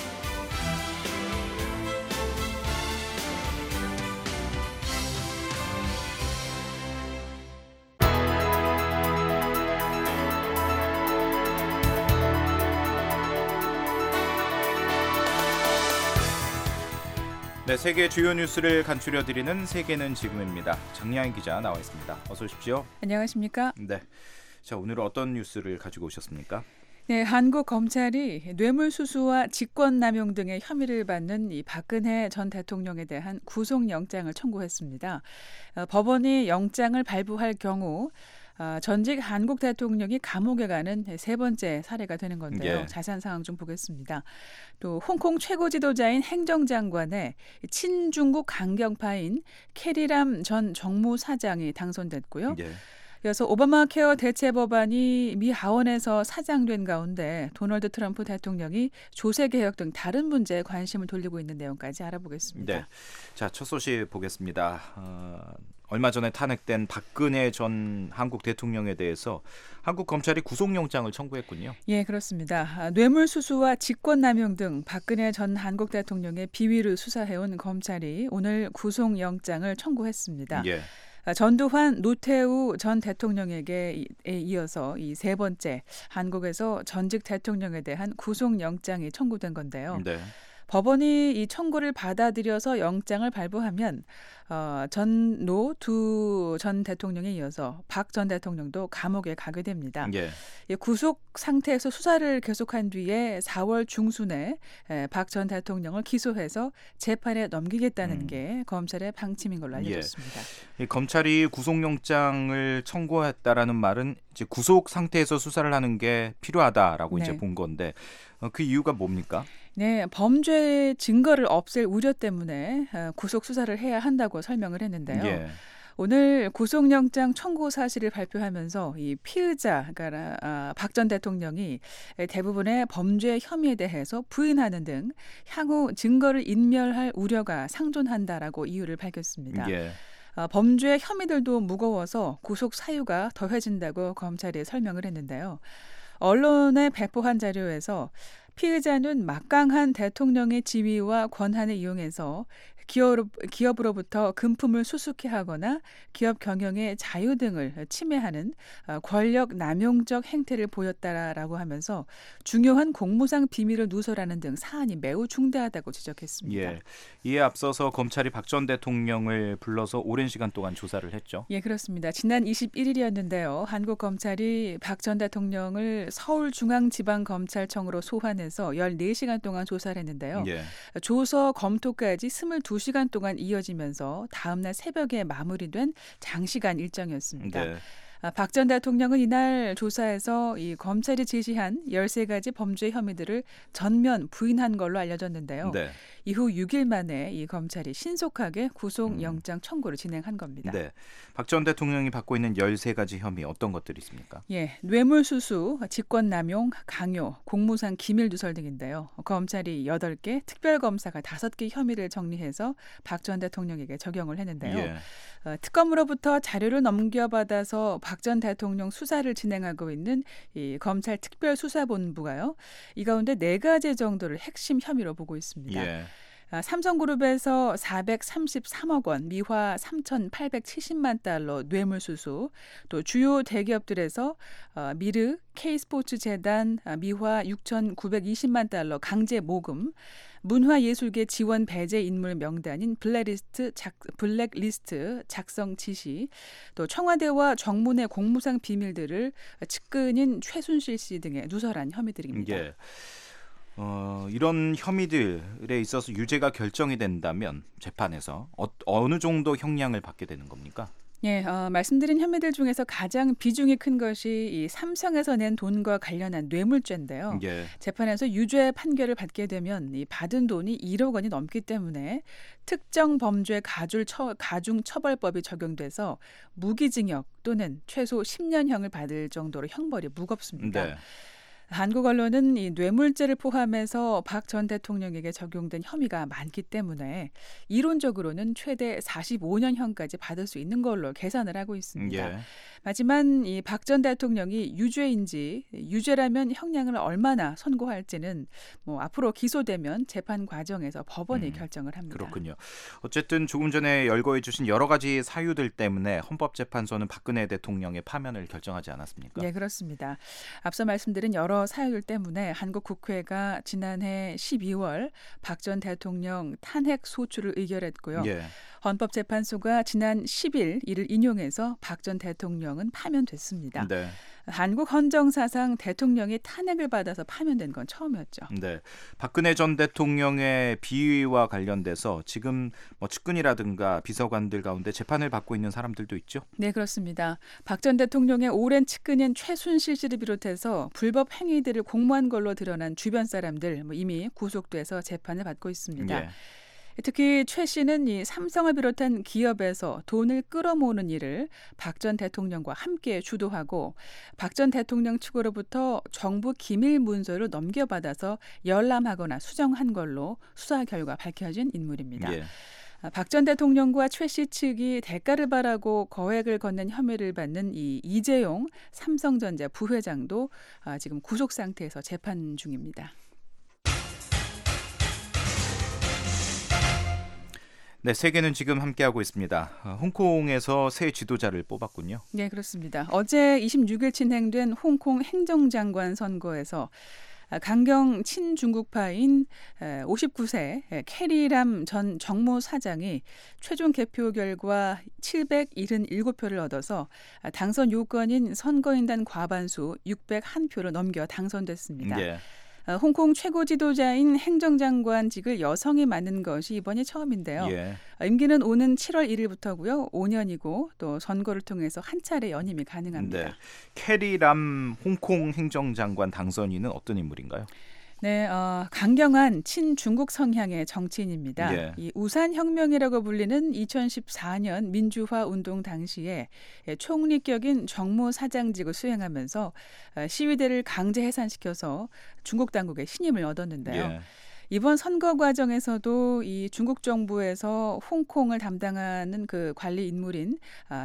네, 세계 주요 뉴스를 간추려드리는 세계는 지금입니다. 정리한 기자 나와 있습니다. 어서 오십시오. 안녕하십니까? 네, 자 오늘은 어떤 뉴스를 가지고 오셨습니까? 네, 한국 검찰이 뇌물수수와 직권남용 등의 혐의를 받는 이 박근혜 전 대통령에 대한 구속영장을 청구했습니다. 어, 법원이 영장을 발부할 경우 어, 전직 한국 대통령이 감옥에 가는 세 번째 사례가 되는 건데요. 예. 자세한 상황 좀 보겠습니다. 또 홍콩 최고 지도자인 행정장관의 친중국 강경파인 캐리람 전 정무사장이 당선됐고요. 예. 이어서 오바마 케어 대체 법안이 미 하원에서 사장된 가운데 도널드 트럼프 대통령이 조세 개혁 등 다른 문제에 관심을 돌리고 있는 내용까지 알아보겠습니다. 네, 자, 첫 소식 보겠습니다. 어, 얼마 전에 탄핵된 박근혜 전 한국 대통령에 대해서 한국 검찰이 구속영장을 청구했군요. 예, 그렇습니다. 뇌물수수와 직권남용 등 박근혜 전 한국 대통령의 비위를 수사해온 검찰이 오늘 구속영장을 청구했습니다. 예. 전두환, 노태우 전 대통령에게 이어서 이 세 번째 한국에서 전직 대통령에 대한 구속영장이 청구된 건데요. 네. 법원이 이 청구를 받아들여서 영장을 발부하면 어, 전노 두 전 대통령에 이어서 박 전 대통령도 감옥에 가게 됩니다. 예. 이 구속 상태에서 수사를 계속한 뒤에 사월 중순에 박 전 대통령을 기소해서 재판에 넘기겠다는 음. 게 검찰의 방침인 걸로 알려졌습니다. 예. 검찰이 구속영장을 청구했다라는 말은 이제 구속 상태에서 수사를 하는 게 필요하다라고 네. 이제 본 건데 어, 그 이유가 뭡니까? 네, 범죄 증거를 없앨 우려 때문에 구속 수사를 해야 한다고 설명을 했는데요. 예. 오늘 구속영장 청구 사실을 발표하면서 이 피의자, 그러니까 아, 박 전 대통령이 대부분의 범죄 혐의에 대해서 부인하는 등 향후 증거를 인멸할 우려가 상존한다라고 이유를 밝혔습니다. 예. 어, 범죄 혐의들도 무거워서 구속 사유가 더해진다고 검찰이 설명을 했는데요. 언론에 배포한 자료에서 피의자는 막강한 대통령의 지위와 권한을 이용해서 기업, 기업으로부터 금품을 수수케 하거나 기업 경영의 자유 등을 침해하는 권력 남용적 행태를 보였다라고 하면서 중요한 공무상 비밀을 누설하는 등 사안이 매우 중대하다고 지적했습니다. 예, 이에 앞서서 검찰이 박 전 대통령을 불러서 오랜 시간 동안 조사를 했죠. 예, 그렇습니다. 지난 이십일일이었는데요. 한국 검찰이 박 전 대통령을 서울중앙지방검찰청으로 소환해서 열네 시간 동안 조사를 했는데요. 예. 조서 검토까지 이십이 시간 동안 이어지면서 다음날 새벽에 마무리된 장시간 일정이었습니다. 네. 박 전 대통령은 이날 조사에서 이 검찰이 제시한 열세 가지 범죄 혐의들을 전면 부인한 걸로 알려졌는데요. 네. 이후 육 일 만에 이 검찰이 신속하게 구속영장 청구를 진행한 겁니다. 네. 박 전 대통령이 받고 있는 열세 가지 혐의 어떤 것들이 있습니까? 예, 뇌물수수, 직권남용, 강요, 공무상 기밀누설 등인데요. 검찰이 여덟 개, 특별검사가 다섯 개 혐의를 정리해서 박 전 대통령에게 적용을 했는데요. 예. 어, 특검으로부터 자료를 넘겨받아서 박 전 대통령 수사를 진행하고 있는 이 검찰 특별수사본부가요. 이 가운데 네 가지 정도를 핵심 혐의로 보고 있습니다. 예. 삼성그룹에서 사백삼십삼억 원, 미화 삼천팔백칠십만 달러 뇌물수수, 또 주요 대기업들에서 미르, K스포츠재단, 미화 육천구백이십만 달러 강제 모금, 문화예술계 지원 배제 인물 명단인 블랙리스트, 작, 블랙리스트 작성 지시, 또 청와대와 정문의 공무상 비밀들을 측근인 최순실 씨 등의 누설한 혐의들입니다. 예. 어, 이런 혐의들에 있어서 유죄가 결정이 된다면 재판에서 어, 어느 정도 형량을 받게 되는 겁니까? 예, 어, 말씀드린 혐의들 중에서 가장 비중이 큰 것이 이 삼성에서 낸 돈과 관련한 뇌물죄인데요. 예. 재판에서 유죄 판결을 받게 되면 이 받은 돈이 일억 원이 넘기 때문에 특정 범죄 가중, 처, 가중 처벌법이 적용돼서 무기징역 또는 최소 십 년형을 받을 정도로 형벌이 무겁습니다. 네. 한국 언론은 이 뇌물죄를 포함해서 박 전 대통령에게 적용된 혐의가 많기 때문에 이론적으로는 최대 사십오 년형까지 받을 수 있는 걸로 계산을 하고 있습니다. 예. 하지만 이 박 전 대통령이 유죄인지 유죄라면 형량을 얼마나 선고할지는 뭐 앞으로 기소되면 재판 과정에서 법원이 음, 결정을 합니다. 그렇군요. 어쨌든 조금 전에 열거해 주신 여러 가지 사유들 때문에 헌법재판소는 박근혜 대통령의 파면을 결정하지 않았습니까? 네, 그렇습니다. 앞서 말씀드린 여러 사유들 때문에 한국 국회가 지난해 십이월 박 전 대통령 탄핵 소추를 의결했고요. 예. 헌법재판소가 지난 십일 이를 인용해서 박 전 대통령은 파면됐습니다. 네. 한국 헌정사상 대통령이 탄핵을 받아서 파면된 건 처음이었죠. 네, 박근혜 전 대통령의 비위와 관련돼서 지금 뭐 측근이라든가 비서관들 가운데 재판을 받고 있는 사람들도 있죠? 네, 그렇습니다. 박 전 대통령의 오랜 측근인 최순실 씨를 비롯해서 불법 행위들을 공모한 걸로 드러난 주변 사람들 뭐 이미 구속돼서 재판을 받고 있습니다. 예. 특히 최 씨는 이 삼성을 비롯한 기업에서 돈을 끌어모으는 일을 박 전 대통령과 함께 주도하고 박 전 대통령 측으로부터 정부 기밀 문서를 넘겨받아서 열람하거나 수정한 걸로 수사 결과 밝혀진 인물입니다. 예. 박 전 대통령과 최 씨 측이 대가를 바라고 거액을 건넨 혐의를 받는 이 이재용 삼성전자 부회장도 지금 구속 상태에서 재판 중입니다. 네, 세계는 지금 함께하고 있습니다. 홍콩에서 새 지도자를 뽑았군요. 네, 그렇습니다. 어제 이십육 일 진행된 홍콩 행정장관 선거에서 강경 친중국파인 오십구 세 캐리람 전 정무사장이 최종 개표 결과 칠백칠십칠 표를 얻어서 당선 요건인 선거인단 과반수 육백일 표를 넘겨 당선됐습니다. 예. 홍콩 최고 지도자인 행정장관직을 여성이 맡는 것이 이번이 처음인데요. 예. 임기는 오는 칠월 일일부터고요. 오 년이고 또 선거를 통해서 한 차례 연임이 가능합니다. 네. 캐리람 홍콩 행정장관 당선인은 어떤 인물인가요? 네, 어, 강경한 친중국 성향의 정치인입니다. 예. 이 우산혁명이라고 불리는 이천십사 년 민주화 운동 당시에 총리격인 정무사장직을 수행하면서 시위대를 강제 해산시켜서 중국 당국의 신임을 얻었는데요. 예. 이번 선거 과정에서도 이 중국 정부에서 홍콩을 담당하는 그 관리 인물인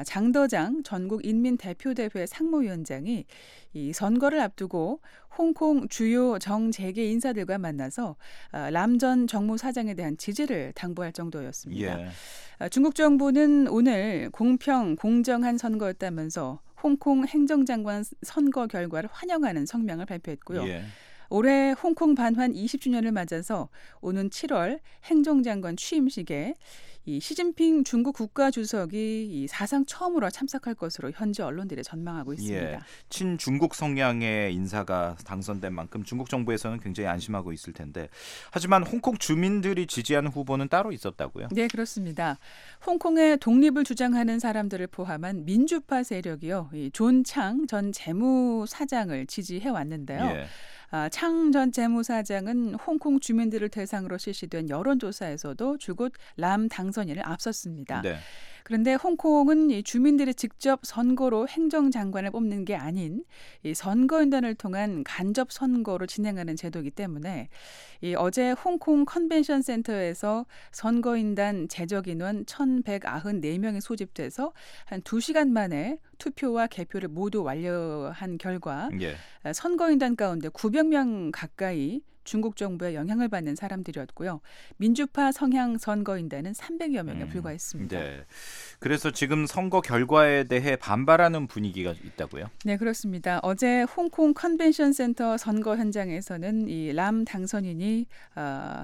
장더장 전국인민대표대회 상무위원장이 이 선거를 앞두고 홍콩 주요 정재계 인사들과 만나서 람 전 정무사장에 대한 지지를 당부할 정도였습니다. 예. 중국 정부는 오늘 공평 공정한 선거였다면서 홍콩 행정장관 선거 결과를 환영하는 성명을 발표했고요. 예. 올해 홍콩 반환 이십 주년을 맞아서 오는 칠월 행정장관 취임식에 이 시진핑 중국 국가주석이 이 사상 처음으로 참석할 것으로 현지 언론들이 전망하고 있습니다. 예. 친중국 성향의 인사가 당선된 만큼 중국 정부에서는 굉장히 안심하고 있을 텐데, 하지만 홍콩 주민들이 지지하는 후보는 따로 있었다고요? 네, 그렇습니다. 홍콩의 독립을 주장하는 사람들을 포함한 민주파 세력이요, 이 존 창 전 재무사장을 지지해 왔는데요. 예. 아, 창 전 재무사장은 홍콩 주민들을 대상으로 실시된 여론조사에서도 줄곧 람 당선인을 앞섰습니다. 네. 그런데 홍콩은 이 주민들이 직접 선거로 행정장관을 뽑는 게 아닌 이 선거인단을 통한 간접 선거로 진행하는 제도이기 때문에 이 어제 홍콩 컨벤션 센터에서 선거인단 제적 인원 천백구십사 명이 소집돼서 한 두 시간 만에 투표와 개표를 모두 완료한 결과 예. 선거인단 가운데 구백 명 가까이 중국 정부의 영향을 받는 사람들이었고요. 민주파 성향 선거인단은 삼백여 명에 불과했습니다. 네. 그래서 지금 선거 결과에 대해 반발하는 분위기가 있다고요? 네, 그렇습니다. 어제 홍콩 컨벤션 센터 선거 현장에서는 이 람 당선인이 어,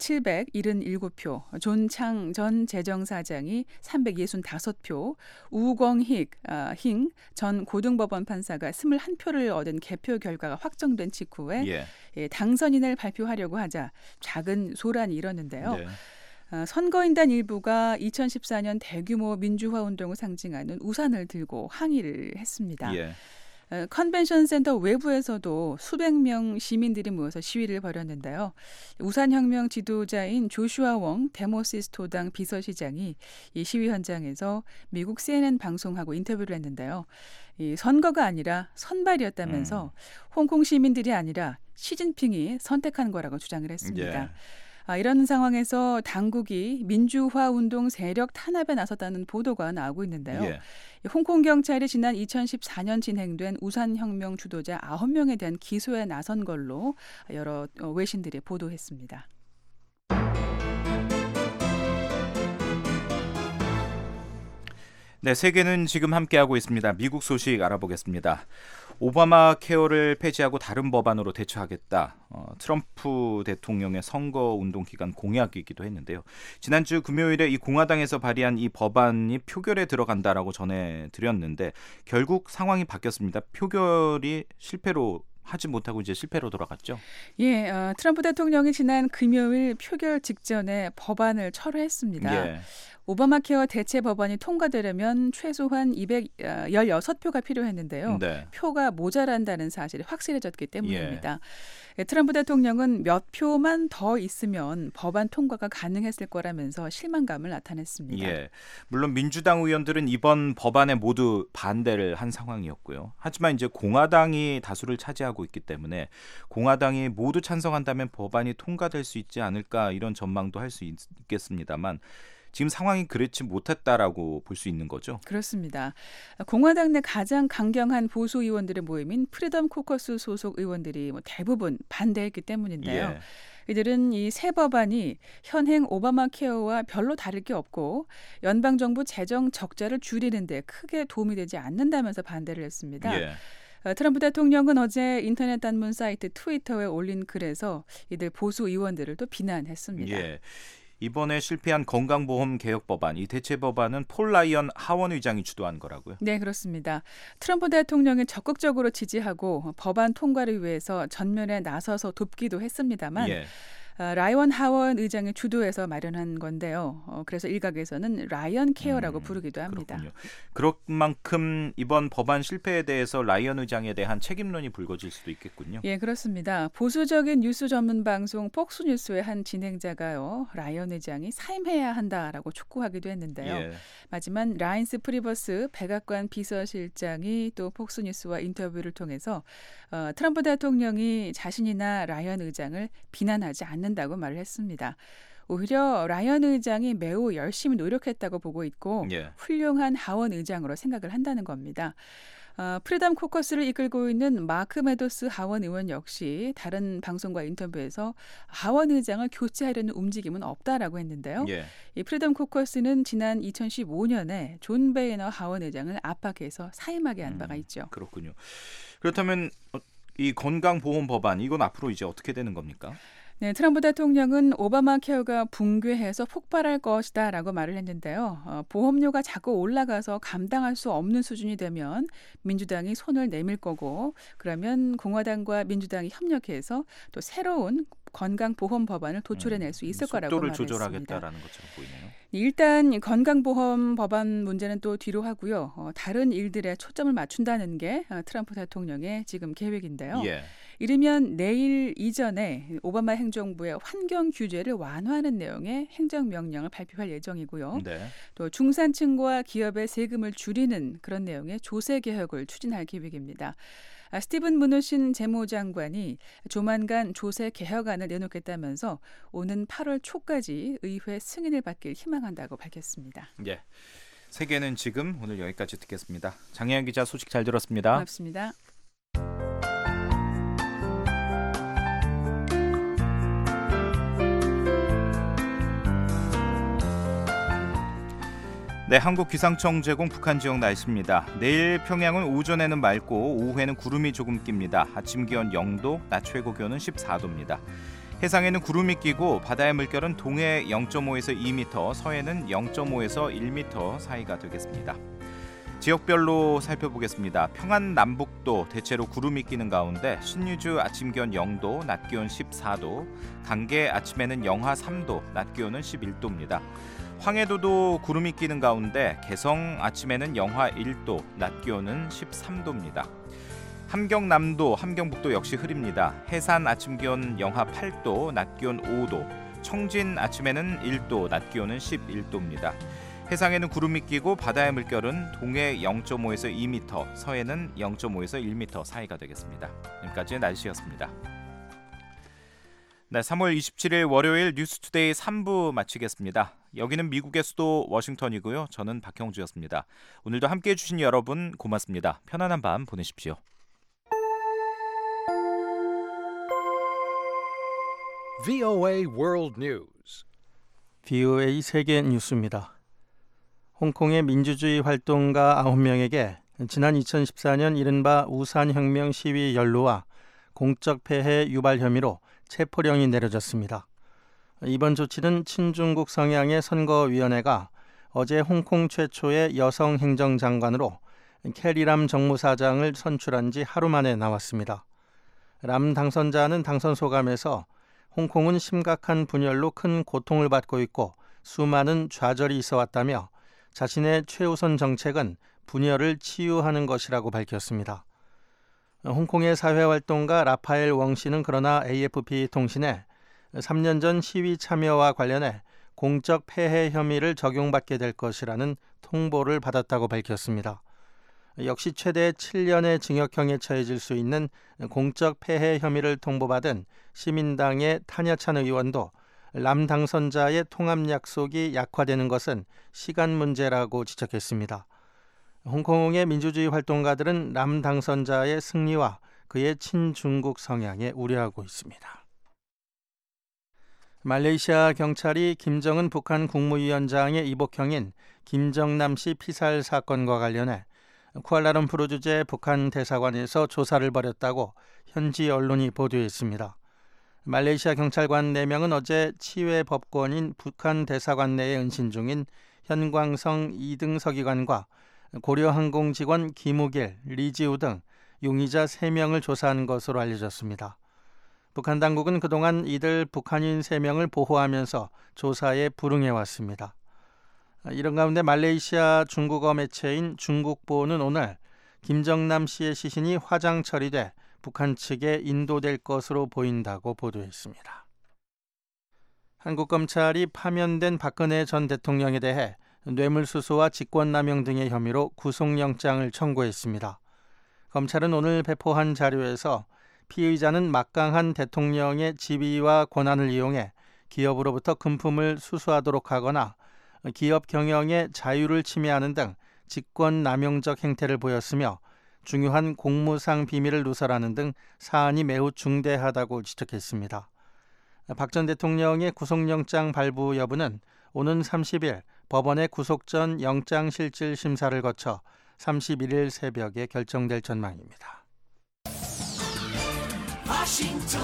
칠백칠십칠 표, 존창 전 재정사장이 삼백육십오 표, 우광익 어, 전 고등법원 판사가 이십일 표를 얻은 개표 결과가 확정된 직후에 예. 예, 당선인을 발표하려고 하자 작은 소란이 일었는데요. 네. 어, 선거인단 일부가 이천십사 년 대규모 민주화 운동을 상징하는 우산을 들고 항의를 했습니다. 예. 어, 컨벤션 센터 외부에서도 수백 명 시민들이 모여서 시위를 벌였는데요. 우산혁명 지도자인 조슈아 웡 데모시스토당 비서시장이 이 시위 현장에서 미국 씨엔엔 방송하고 인터뷰를 했는데요. 이 선거가 아니라 선발이었다면서 음. 홍콩 시민들이 아니라 시진핑이 선택한 거라고 주장을 했습니다. 예. 아, 이런 상황에서 당국이 민주화 운동 세력 탄압에 나섰다는 보도가 나오고 있는데요. 예. 홍콩 경찰이 지난 이천십사 년 진행된 우산혁명 주도자 아홉 명에 대한 기소에 나선 걸로 여러 외신들이 보도했습니다. 네, 세계는 지금 함께하고 있습니다. 미국 소식 알아보겠습니다. 오바마 케어를 폐지하고 다른 법안으로 대처하겠다. 어, 트럼프 대통령의 선거 운동 기간 공약이기도 했는데요. 지난주 금요일에 이 공화당에서 발의한 이 법안이 표결에 들어간다라고 전해드렸는데 결국 상황이 바뀌었습니다. 표결이 실패로 하지 못하고 이제 실패로 돌아갔죠. 예, 어, 트럼프 대통령이 지난 금요일 표결 직전에 법안을 철회했습니다. 예. 오바마 케어 대체 법안이 통과되려면 최소한 이백십육 표가 필요했는데요. 네. 표가 모자란다는 사실이 확실해졌기 때문입니다. 예. 트럼프 대통령은 몇 표만 더 있으면 법안 통과가 가능했을 거라면서 실망감을 나타냈습니다. 예. 물론 민주당 의원들은 이번 법안에 모두 반대를 한 상황이었고요. 하지만 이제 공화당이 다수를 차지하고 있기 때문에 공화당이 모두 찬성한다면 법안이 통과될 수 있지 않을까 이런 전망도 할 수 있겠습니다만 지금 상황이 그렇지 못했다라고 볼 수 있는 거죠. 그렇습니다. 공화당 내 가장 강경한 보수 의원들의 모임인 프리덤 코커스 소속 의원들이 뭐 대부분 반대했기 때문인데요. 예. 이들은 이 새 법안이 현행 오바마 케어와 별로 다를 게 없고 연방정부 재정 적자를 줄이는 데 크게 도움이 되지 않는다면서 반대를 했습니다. 예. 트럼프 대통령은 어제 인터넷 단문 사이트 트위터에 올린 글에서 이들 보수 의원들을 또 비난했습니다. 예. 이번에 실패한 건강보험 개혁 법안, 이 대체 법안은 폴 라이언 하원 의장이 주도한 거라고요? 네, 그렇습니다. 트럼프 대통령이 적극적으로 지지하고 법안 통과를 위해서 전면에 나서서 돕기도 했습니다만 예. 라이언 하원 의장이 주도해서 마련한 건데요. 어, 그래서 일각에서는 라이언 케어라고 음, 부르기도 합니다. 그렇군요. 그런 만큼 이번 법안 실패에 대해서 라이언 의장에 대한 책임론이 불거질 수도 있겠군요. 예, 그렇습니다. 보수적인 뉴스 전문 방송 폭스뉴스의 한 진행자가요, 라이언 의장이 사임해야 한다라고 촉구하기도 했는데요. 예. 하지만 라인스 프리버스 백악관 비서실장이 또 폭스뉴스와 인터뷰를 통해서 어, 트럼프 대통령이 자신이나 라이언 의장을 비난하지 않는다고 말을 했습니다. 오히려 라이언 의장이 매우 열심히 노력했다고 보고 있고 예. 훌륭한 하원 의장으로 생각을 한다는 겁니다. 어, 프리덤 코커스를 이끌고 있는 마크 메도스 하원 의원 역시 다른 방송과 인터뷰에서 하원 의장을 교체하려는 움직임은 없다라고 했는데요. 예. 이 프리덤 코커스는 지난 이천십오 년에 존 베이너 하원 의장을 압박해서 사임하게 한 바가 있죠. 그렇군요. 그렇다면 이 건강보험 법안, 이건 앞으로 이제 어떻게 되는 겁니까? 네, 트럼프 대통령은 오바마 케어가 붕괴해서 폭발할 것이다라고 말을 했는데요. 어, 보험료가 자꾸 올라가서 감당할 수 없는 수준이 되면 민주당이 손을 내밀 거고, 그러면 공화당과 민주당이 협력해서 또 새로운 건강보험 법안을 도출해낼 수 있을 거라고 속도를 말했습니다. 조절하겠다라는 것처럼 보이네요. 일단 건강보험 법안 문제는 또 뒤로 하고요. 어, 다른 일들에 초점을 맞춘다는 게 어, 트럼프 대통령의 지금 계획인데요. 예. 이르면 내일 이전에 오바마 행정부의 환경 규제를 완화하는 내용의 행정명령을 발표할 예정이고요. 네. 또 중산층과 기업의 세금을 줄이는 그런 내용의 조세 개혁을 추진할 계획입니다. 아, 스티븐 무누신 재무장관이 조만간 조세 개혁안을 내놓겠다면서 오는 팔월 초까지 의회 승인을 받길 희망한다고 밝혔습니다. 예. 세계는 지금 오늘 여기까지 듣겠습니다. 장혜연 기자 소식 잘 들었습니다. 고맙습니다. 네, 한국기상청 제공 북한 지역 날씨입니다. 내일 평양은 오전에는 맑고 오후에는 구름이 조금 낍니다. 아침 기온 영 도, 낮 최고 기온은 십사 도입니다. 해상에는 구름이 끼고 바다의 물결은 동해 영 점 오에서 이 미터, 서해는 영 점 오에서 일 미터 사이가 되겠습니다. 지역별로 살펴보겠습니다. 평안 남북도 대체로 구름이 끼는 가운데 신유주 아침 기온 영 도, 낮 기온 십사 도, 강계 아침에는 영하 삼 도, 낮 기온은 십일 도입니다. 황해도도 구름이 끼는 가운데 개성 아침에는 영하 일 도, 낮 기온은 십삼 도입니다. 함경남도, 함경북도 역시 흐립니다. 해산 아침 기온 영하 팔 도, 낮 기온 오 도, 청진 아침에는 일 도, 낮 기온은 십일 도입니다. 해상에는 구름이 끼고 바다의 물결은 동해 영 점 오에서 이 미터, 서해는 영 점 오에서 일 미터 사이가 되겠습니다. 여기까지 날씨였습니다. 네, 삼월 이십칠일 월요일 뉴스투데이 삼 부 마치겠습니다. 여기는 미국의 수도 워싱턴이고요. 저는 박형주였습니다. 오늘도 함께해 주신 여러분 고맙습니다. 편안한 밤 보내십시오. 브이오에이 World News. 브이오에이 세계 뉴스입니다. 홍콩의 민주주의 활동가 아홉 명에게 지난 이천십사 년 이른바 우산혁명 시위 연루와 공적 폐해 유발 혐의로 체포령이 내려졌습니다. 이번 조치는 친중국 성향의 선거위원회가 어제 홍콩 최초의 여성 행정장관으로 캐리람 정무사장을 선출한 지 하루 만에 나왔습니다. 람 당선자는 당선 소감에서 홍콩은 심각한 분열로 큰 고통을 받고 있고 수많은 좌절이 있어 왔다며 자신의 최우선 정책은 분열을 치유하는 것이라고 밝혔습니다. 홍콩의 사회활동가 라파엘 웡 씨는 그러나 에이에프피 통신에 삼 년 전 시위 참여와 관련해 공적 폐해 혐의를 적용받게 될 것이라는 통보를 받았다고 밝혔습니다. 역시 최대 칠 년의 징역형에 처해질 수 있는 공적 폐해 혐의를 통보받은 시민당의 타냐찬 의원도 람 당선자의 통합 약속이 약화되는 것은 시간 문제라고 지적했습니다. 홍콩의 민주주의 활동가들은 람 당선자의 승리와 그의 친중국 성향에 우려하고 있습니다. 말레이시아 경찰이 김정은 북한 국무위원장의 이복형인 김정남 씨 피살 사건과 관련해 쿠알라룸푸르 주재 북한 대사관에서 조사를 벌였다고 현지 언론이 보도했습니다. 말레이시아 경찰관 네 명은 어제 치외 법권인 북한 대사관 내에 은신 중인 현광성 이 등 서기관과 고려항공 직원 김우길, 리지우 등 용의자 세 명을 조사한 것으로 알려졌습니다. 북한 당국은 그동안 이들 북한인 세 명을 보호하면서 조사에 불응해왔습니다. 이런 가운데 말레이시아 중국어 매체인 중국보는 오늘 김정남 씨의 시신이 화장 처리돼 북한 측에 인도될 것으로 보인다고 보도했습니다. 한국 검찰이 파면된 박근혜 전 대통령에 대해 뇌물수수와 직권남용 등의 혐의로 구속영장을 청구했습니다. 검찰은 오늘 배포한 자료에서 피의자는 막강한 대통령의 지위와 권한을 이용해 기업으로부터 금품을 수수하도록 하거나 기업 경영의 자유를 침해하는 등 직권남용적 행태를 보였으며 중요한 공무상 비밀을 누설하는 등 사안이 매우 중대하다고 지적했습니다. 박 전 대통령의 구속영장 발부 여부는 오는 삼십 일 법원의 구속 전 영장실질 심사를 거쳐 삼십일 일 새벽에 결정될 전망입니다. 워싱턴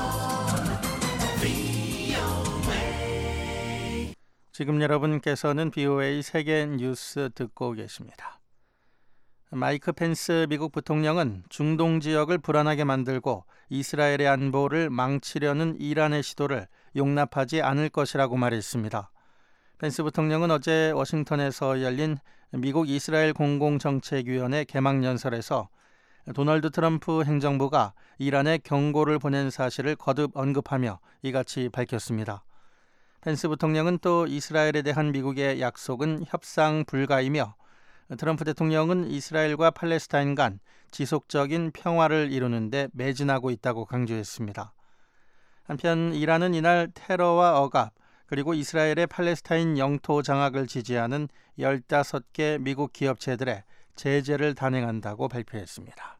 브이오에이. 지금 여러분께서는 브이오에이 세계 뉴스 듣고 계십니다. 마이크 펜스 미국 부통령은 중동 지역을 불안하게 만들고 이스라엘의 안보를 망치려는 이란의 시도를 용납하지 않을 것이라고 말했습니다. 펜스 부통령은 어제 워싱턴에서 열린 미국 이스라엘 공공정책위원회 개막연설에서 도널드 트럼프 행정부가 이란에 경고를 보낸 사실을 거듭 언급하며 이같이 밝혔습니다. 펜스 부통령은 또 이스라엘에 대한 미국의 약속은 협상 불가이며 트럼프 대통령은 이스라엘과 팔레스타인 간 지속적인 평화를 이루는 데 매진하고 있다고 강조했습니다. 한편 이란은 이날 테러와 억압 그리고 이스라엘의 팔레스타인 영토 장악을 지지하는 열다섯 개 미국 기업체들의 제재를 단행한다고 발표했습니다.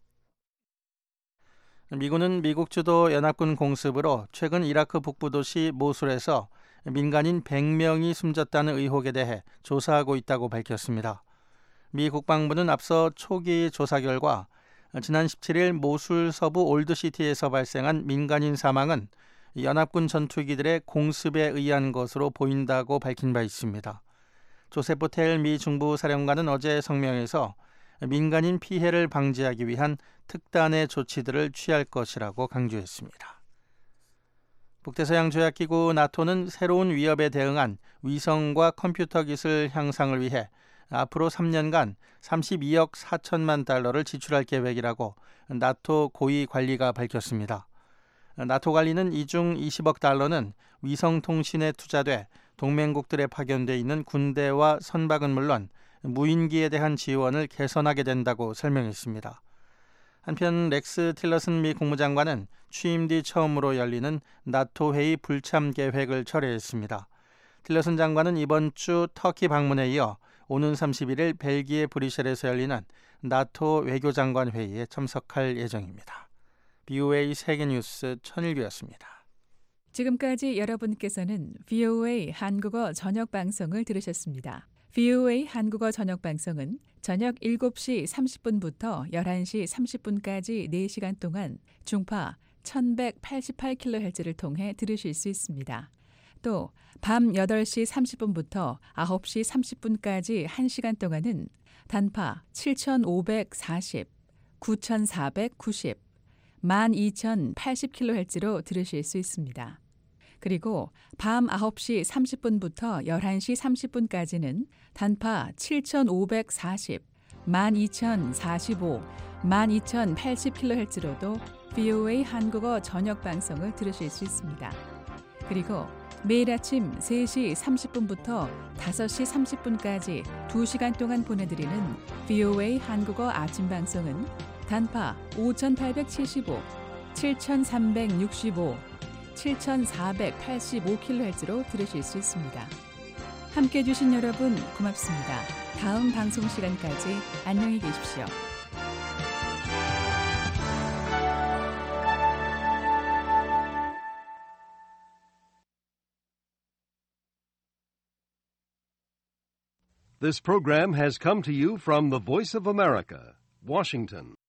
미군은 미국 주도 연합군 공습으로 최근 이라크 북부 도시 모술에서 민간인 백 명이 숨졌다는 의혹에 대해 조사하고 있다고 밝혔습니다. 미 국방부는 앞서 초기 조사 결과 지난 십칠 일 모술 서부 올드시티에서 발생한 민간인 사망은 연합군 전투기들의 공습에 의한 것으로 보인다고 밝힌 바 있습니다. 조셉 보텔 미 중부사령관은 어제 성명에서 민간인 피해를 방지하기 위한 특단의 조치들을 취할 것이라고 강조했습니다. 북대서양 조약기구 나토는 새로운 위협에 대응한 위성과 컴퓨터 기술 향상을 위해 앞으로 삼 년간 삼십이억 사천만 달러를 지출할 계획이라고 나토 고위 관리가 밝혔습니다. 나토 관리는 이 중 이십억 달러는 위성통신에 투자돼 동맹국들에 파견돼 있는 군대와 선박은 물론 무인기에 대한 지원을 개선하게 된다고 설명했습니다. 한편 렉스 틸러슨 미 국무장관은 취임 뒤 처음으로 열리는 나토 회의 불참 계획을 철회했습니다. 틸러슨 장관은 이번 주 터키 방문에 이어 오는 삼십일 일 벨기에 브뤼셀에서 열리는 나토 외교장관 회의에 참석할 예정입니다. 브이오에이 세계뉴스 천일규였습니다. 지금까지 여러분께서는 브이오에이 한국어 저녁방송을 들으셨습니다. 브이오에이 한국어 저녁방송은 저녁 일곱 시 삼십 분부터 열한 시 삼십 분까지 네 시간 동안 중파 천백팔십팔 킬로헤르츠를 통해 들으실 수 있습니다. 또 밤 여덟 시 삼십 분부터 아홉 시 삼십 분까지 한 시간 동안은 단파 칠천오백사십, 구천사백구십, 만 이천팔십 킬로헤르츠로 들으실 수 있습니다. 그리고 밤 아홉 시 삼십 분부터 열한 시 삼십 분까지는 단파 칠천오백사십, 만 이천사십오, 만 이천팔십 킬로헤르츠로도 브이오에이 한국어 저녁 방송을 들으실 수 있습니다. 그리고 매일 아침 세 시 삼십 분부터 다섯 시 삼십 분까지 두 시간 동안 보내드리는 브이오에이 한국어 아침 방송은 단파 오천팔백칠십오, 칠천삼백육십오, 칠천사백팔십오 킬로헤르츠로 들으실 수 있습니다. 함께해 주신 여러분 고맙습니다. 다음 방송 시간까지 안녕히 계십시오. This program has come to you from the Voice of America, Washington.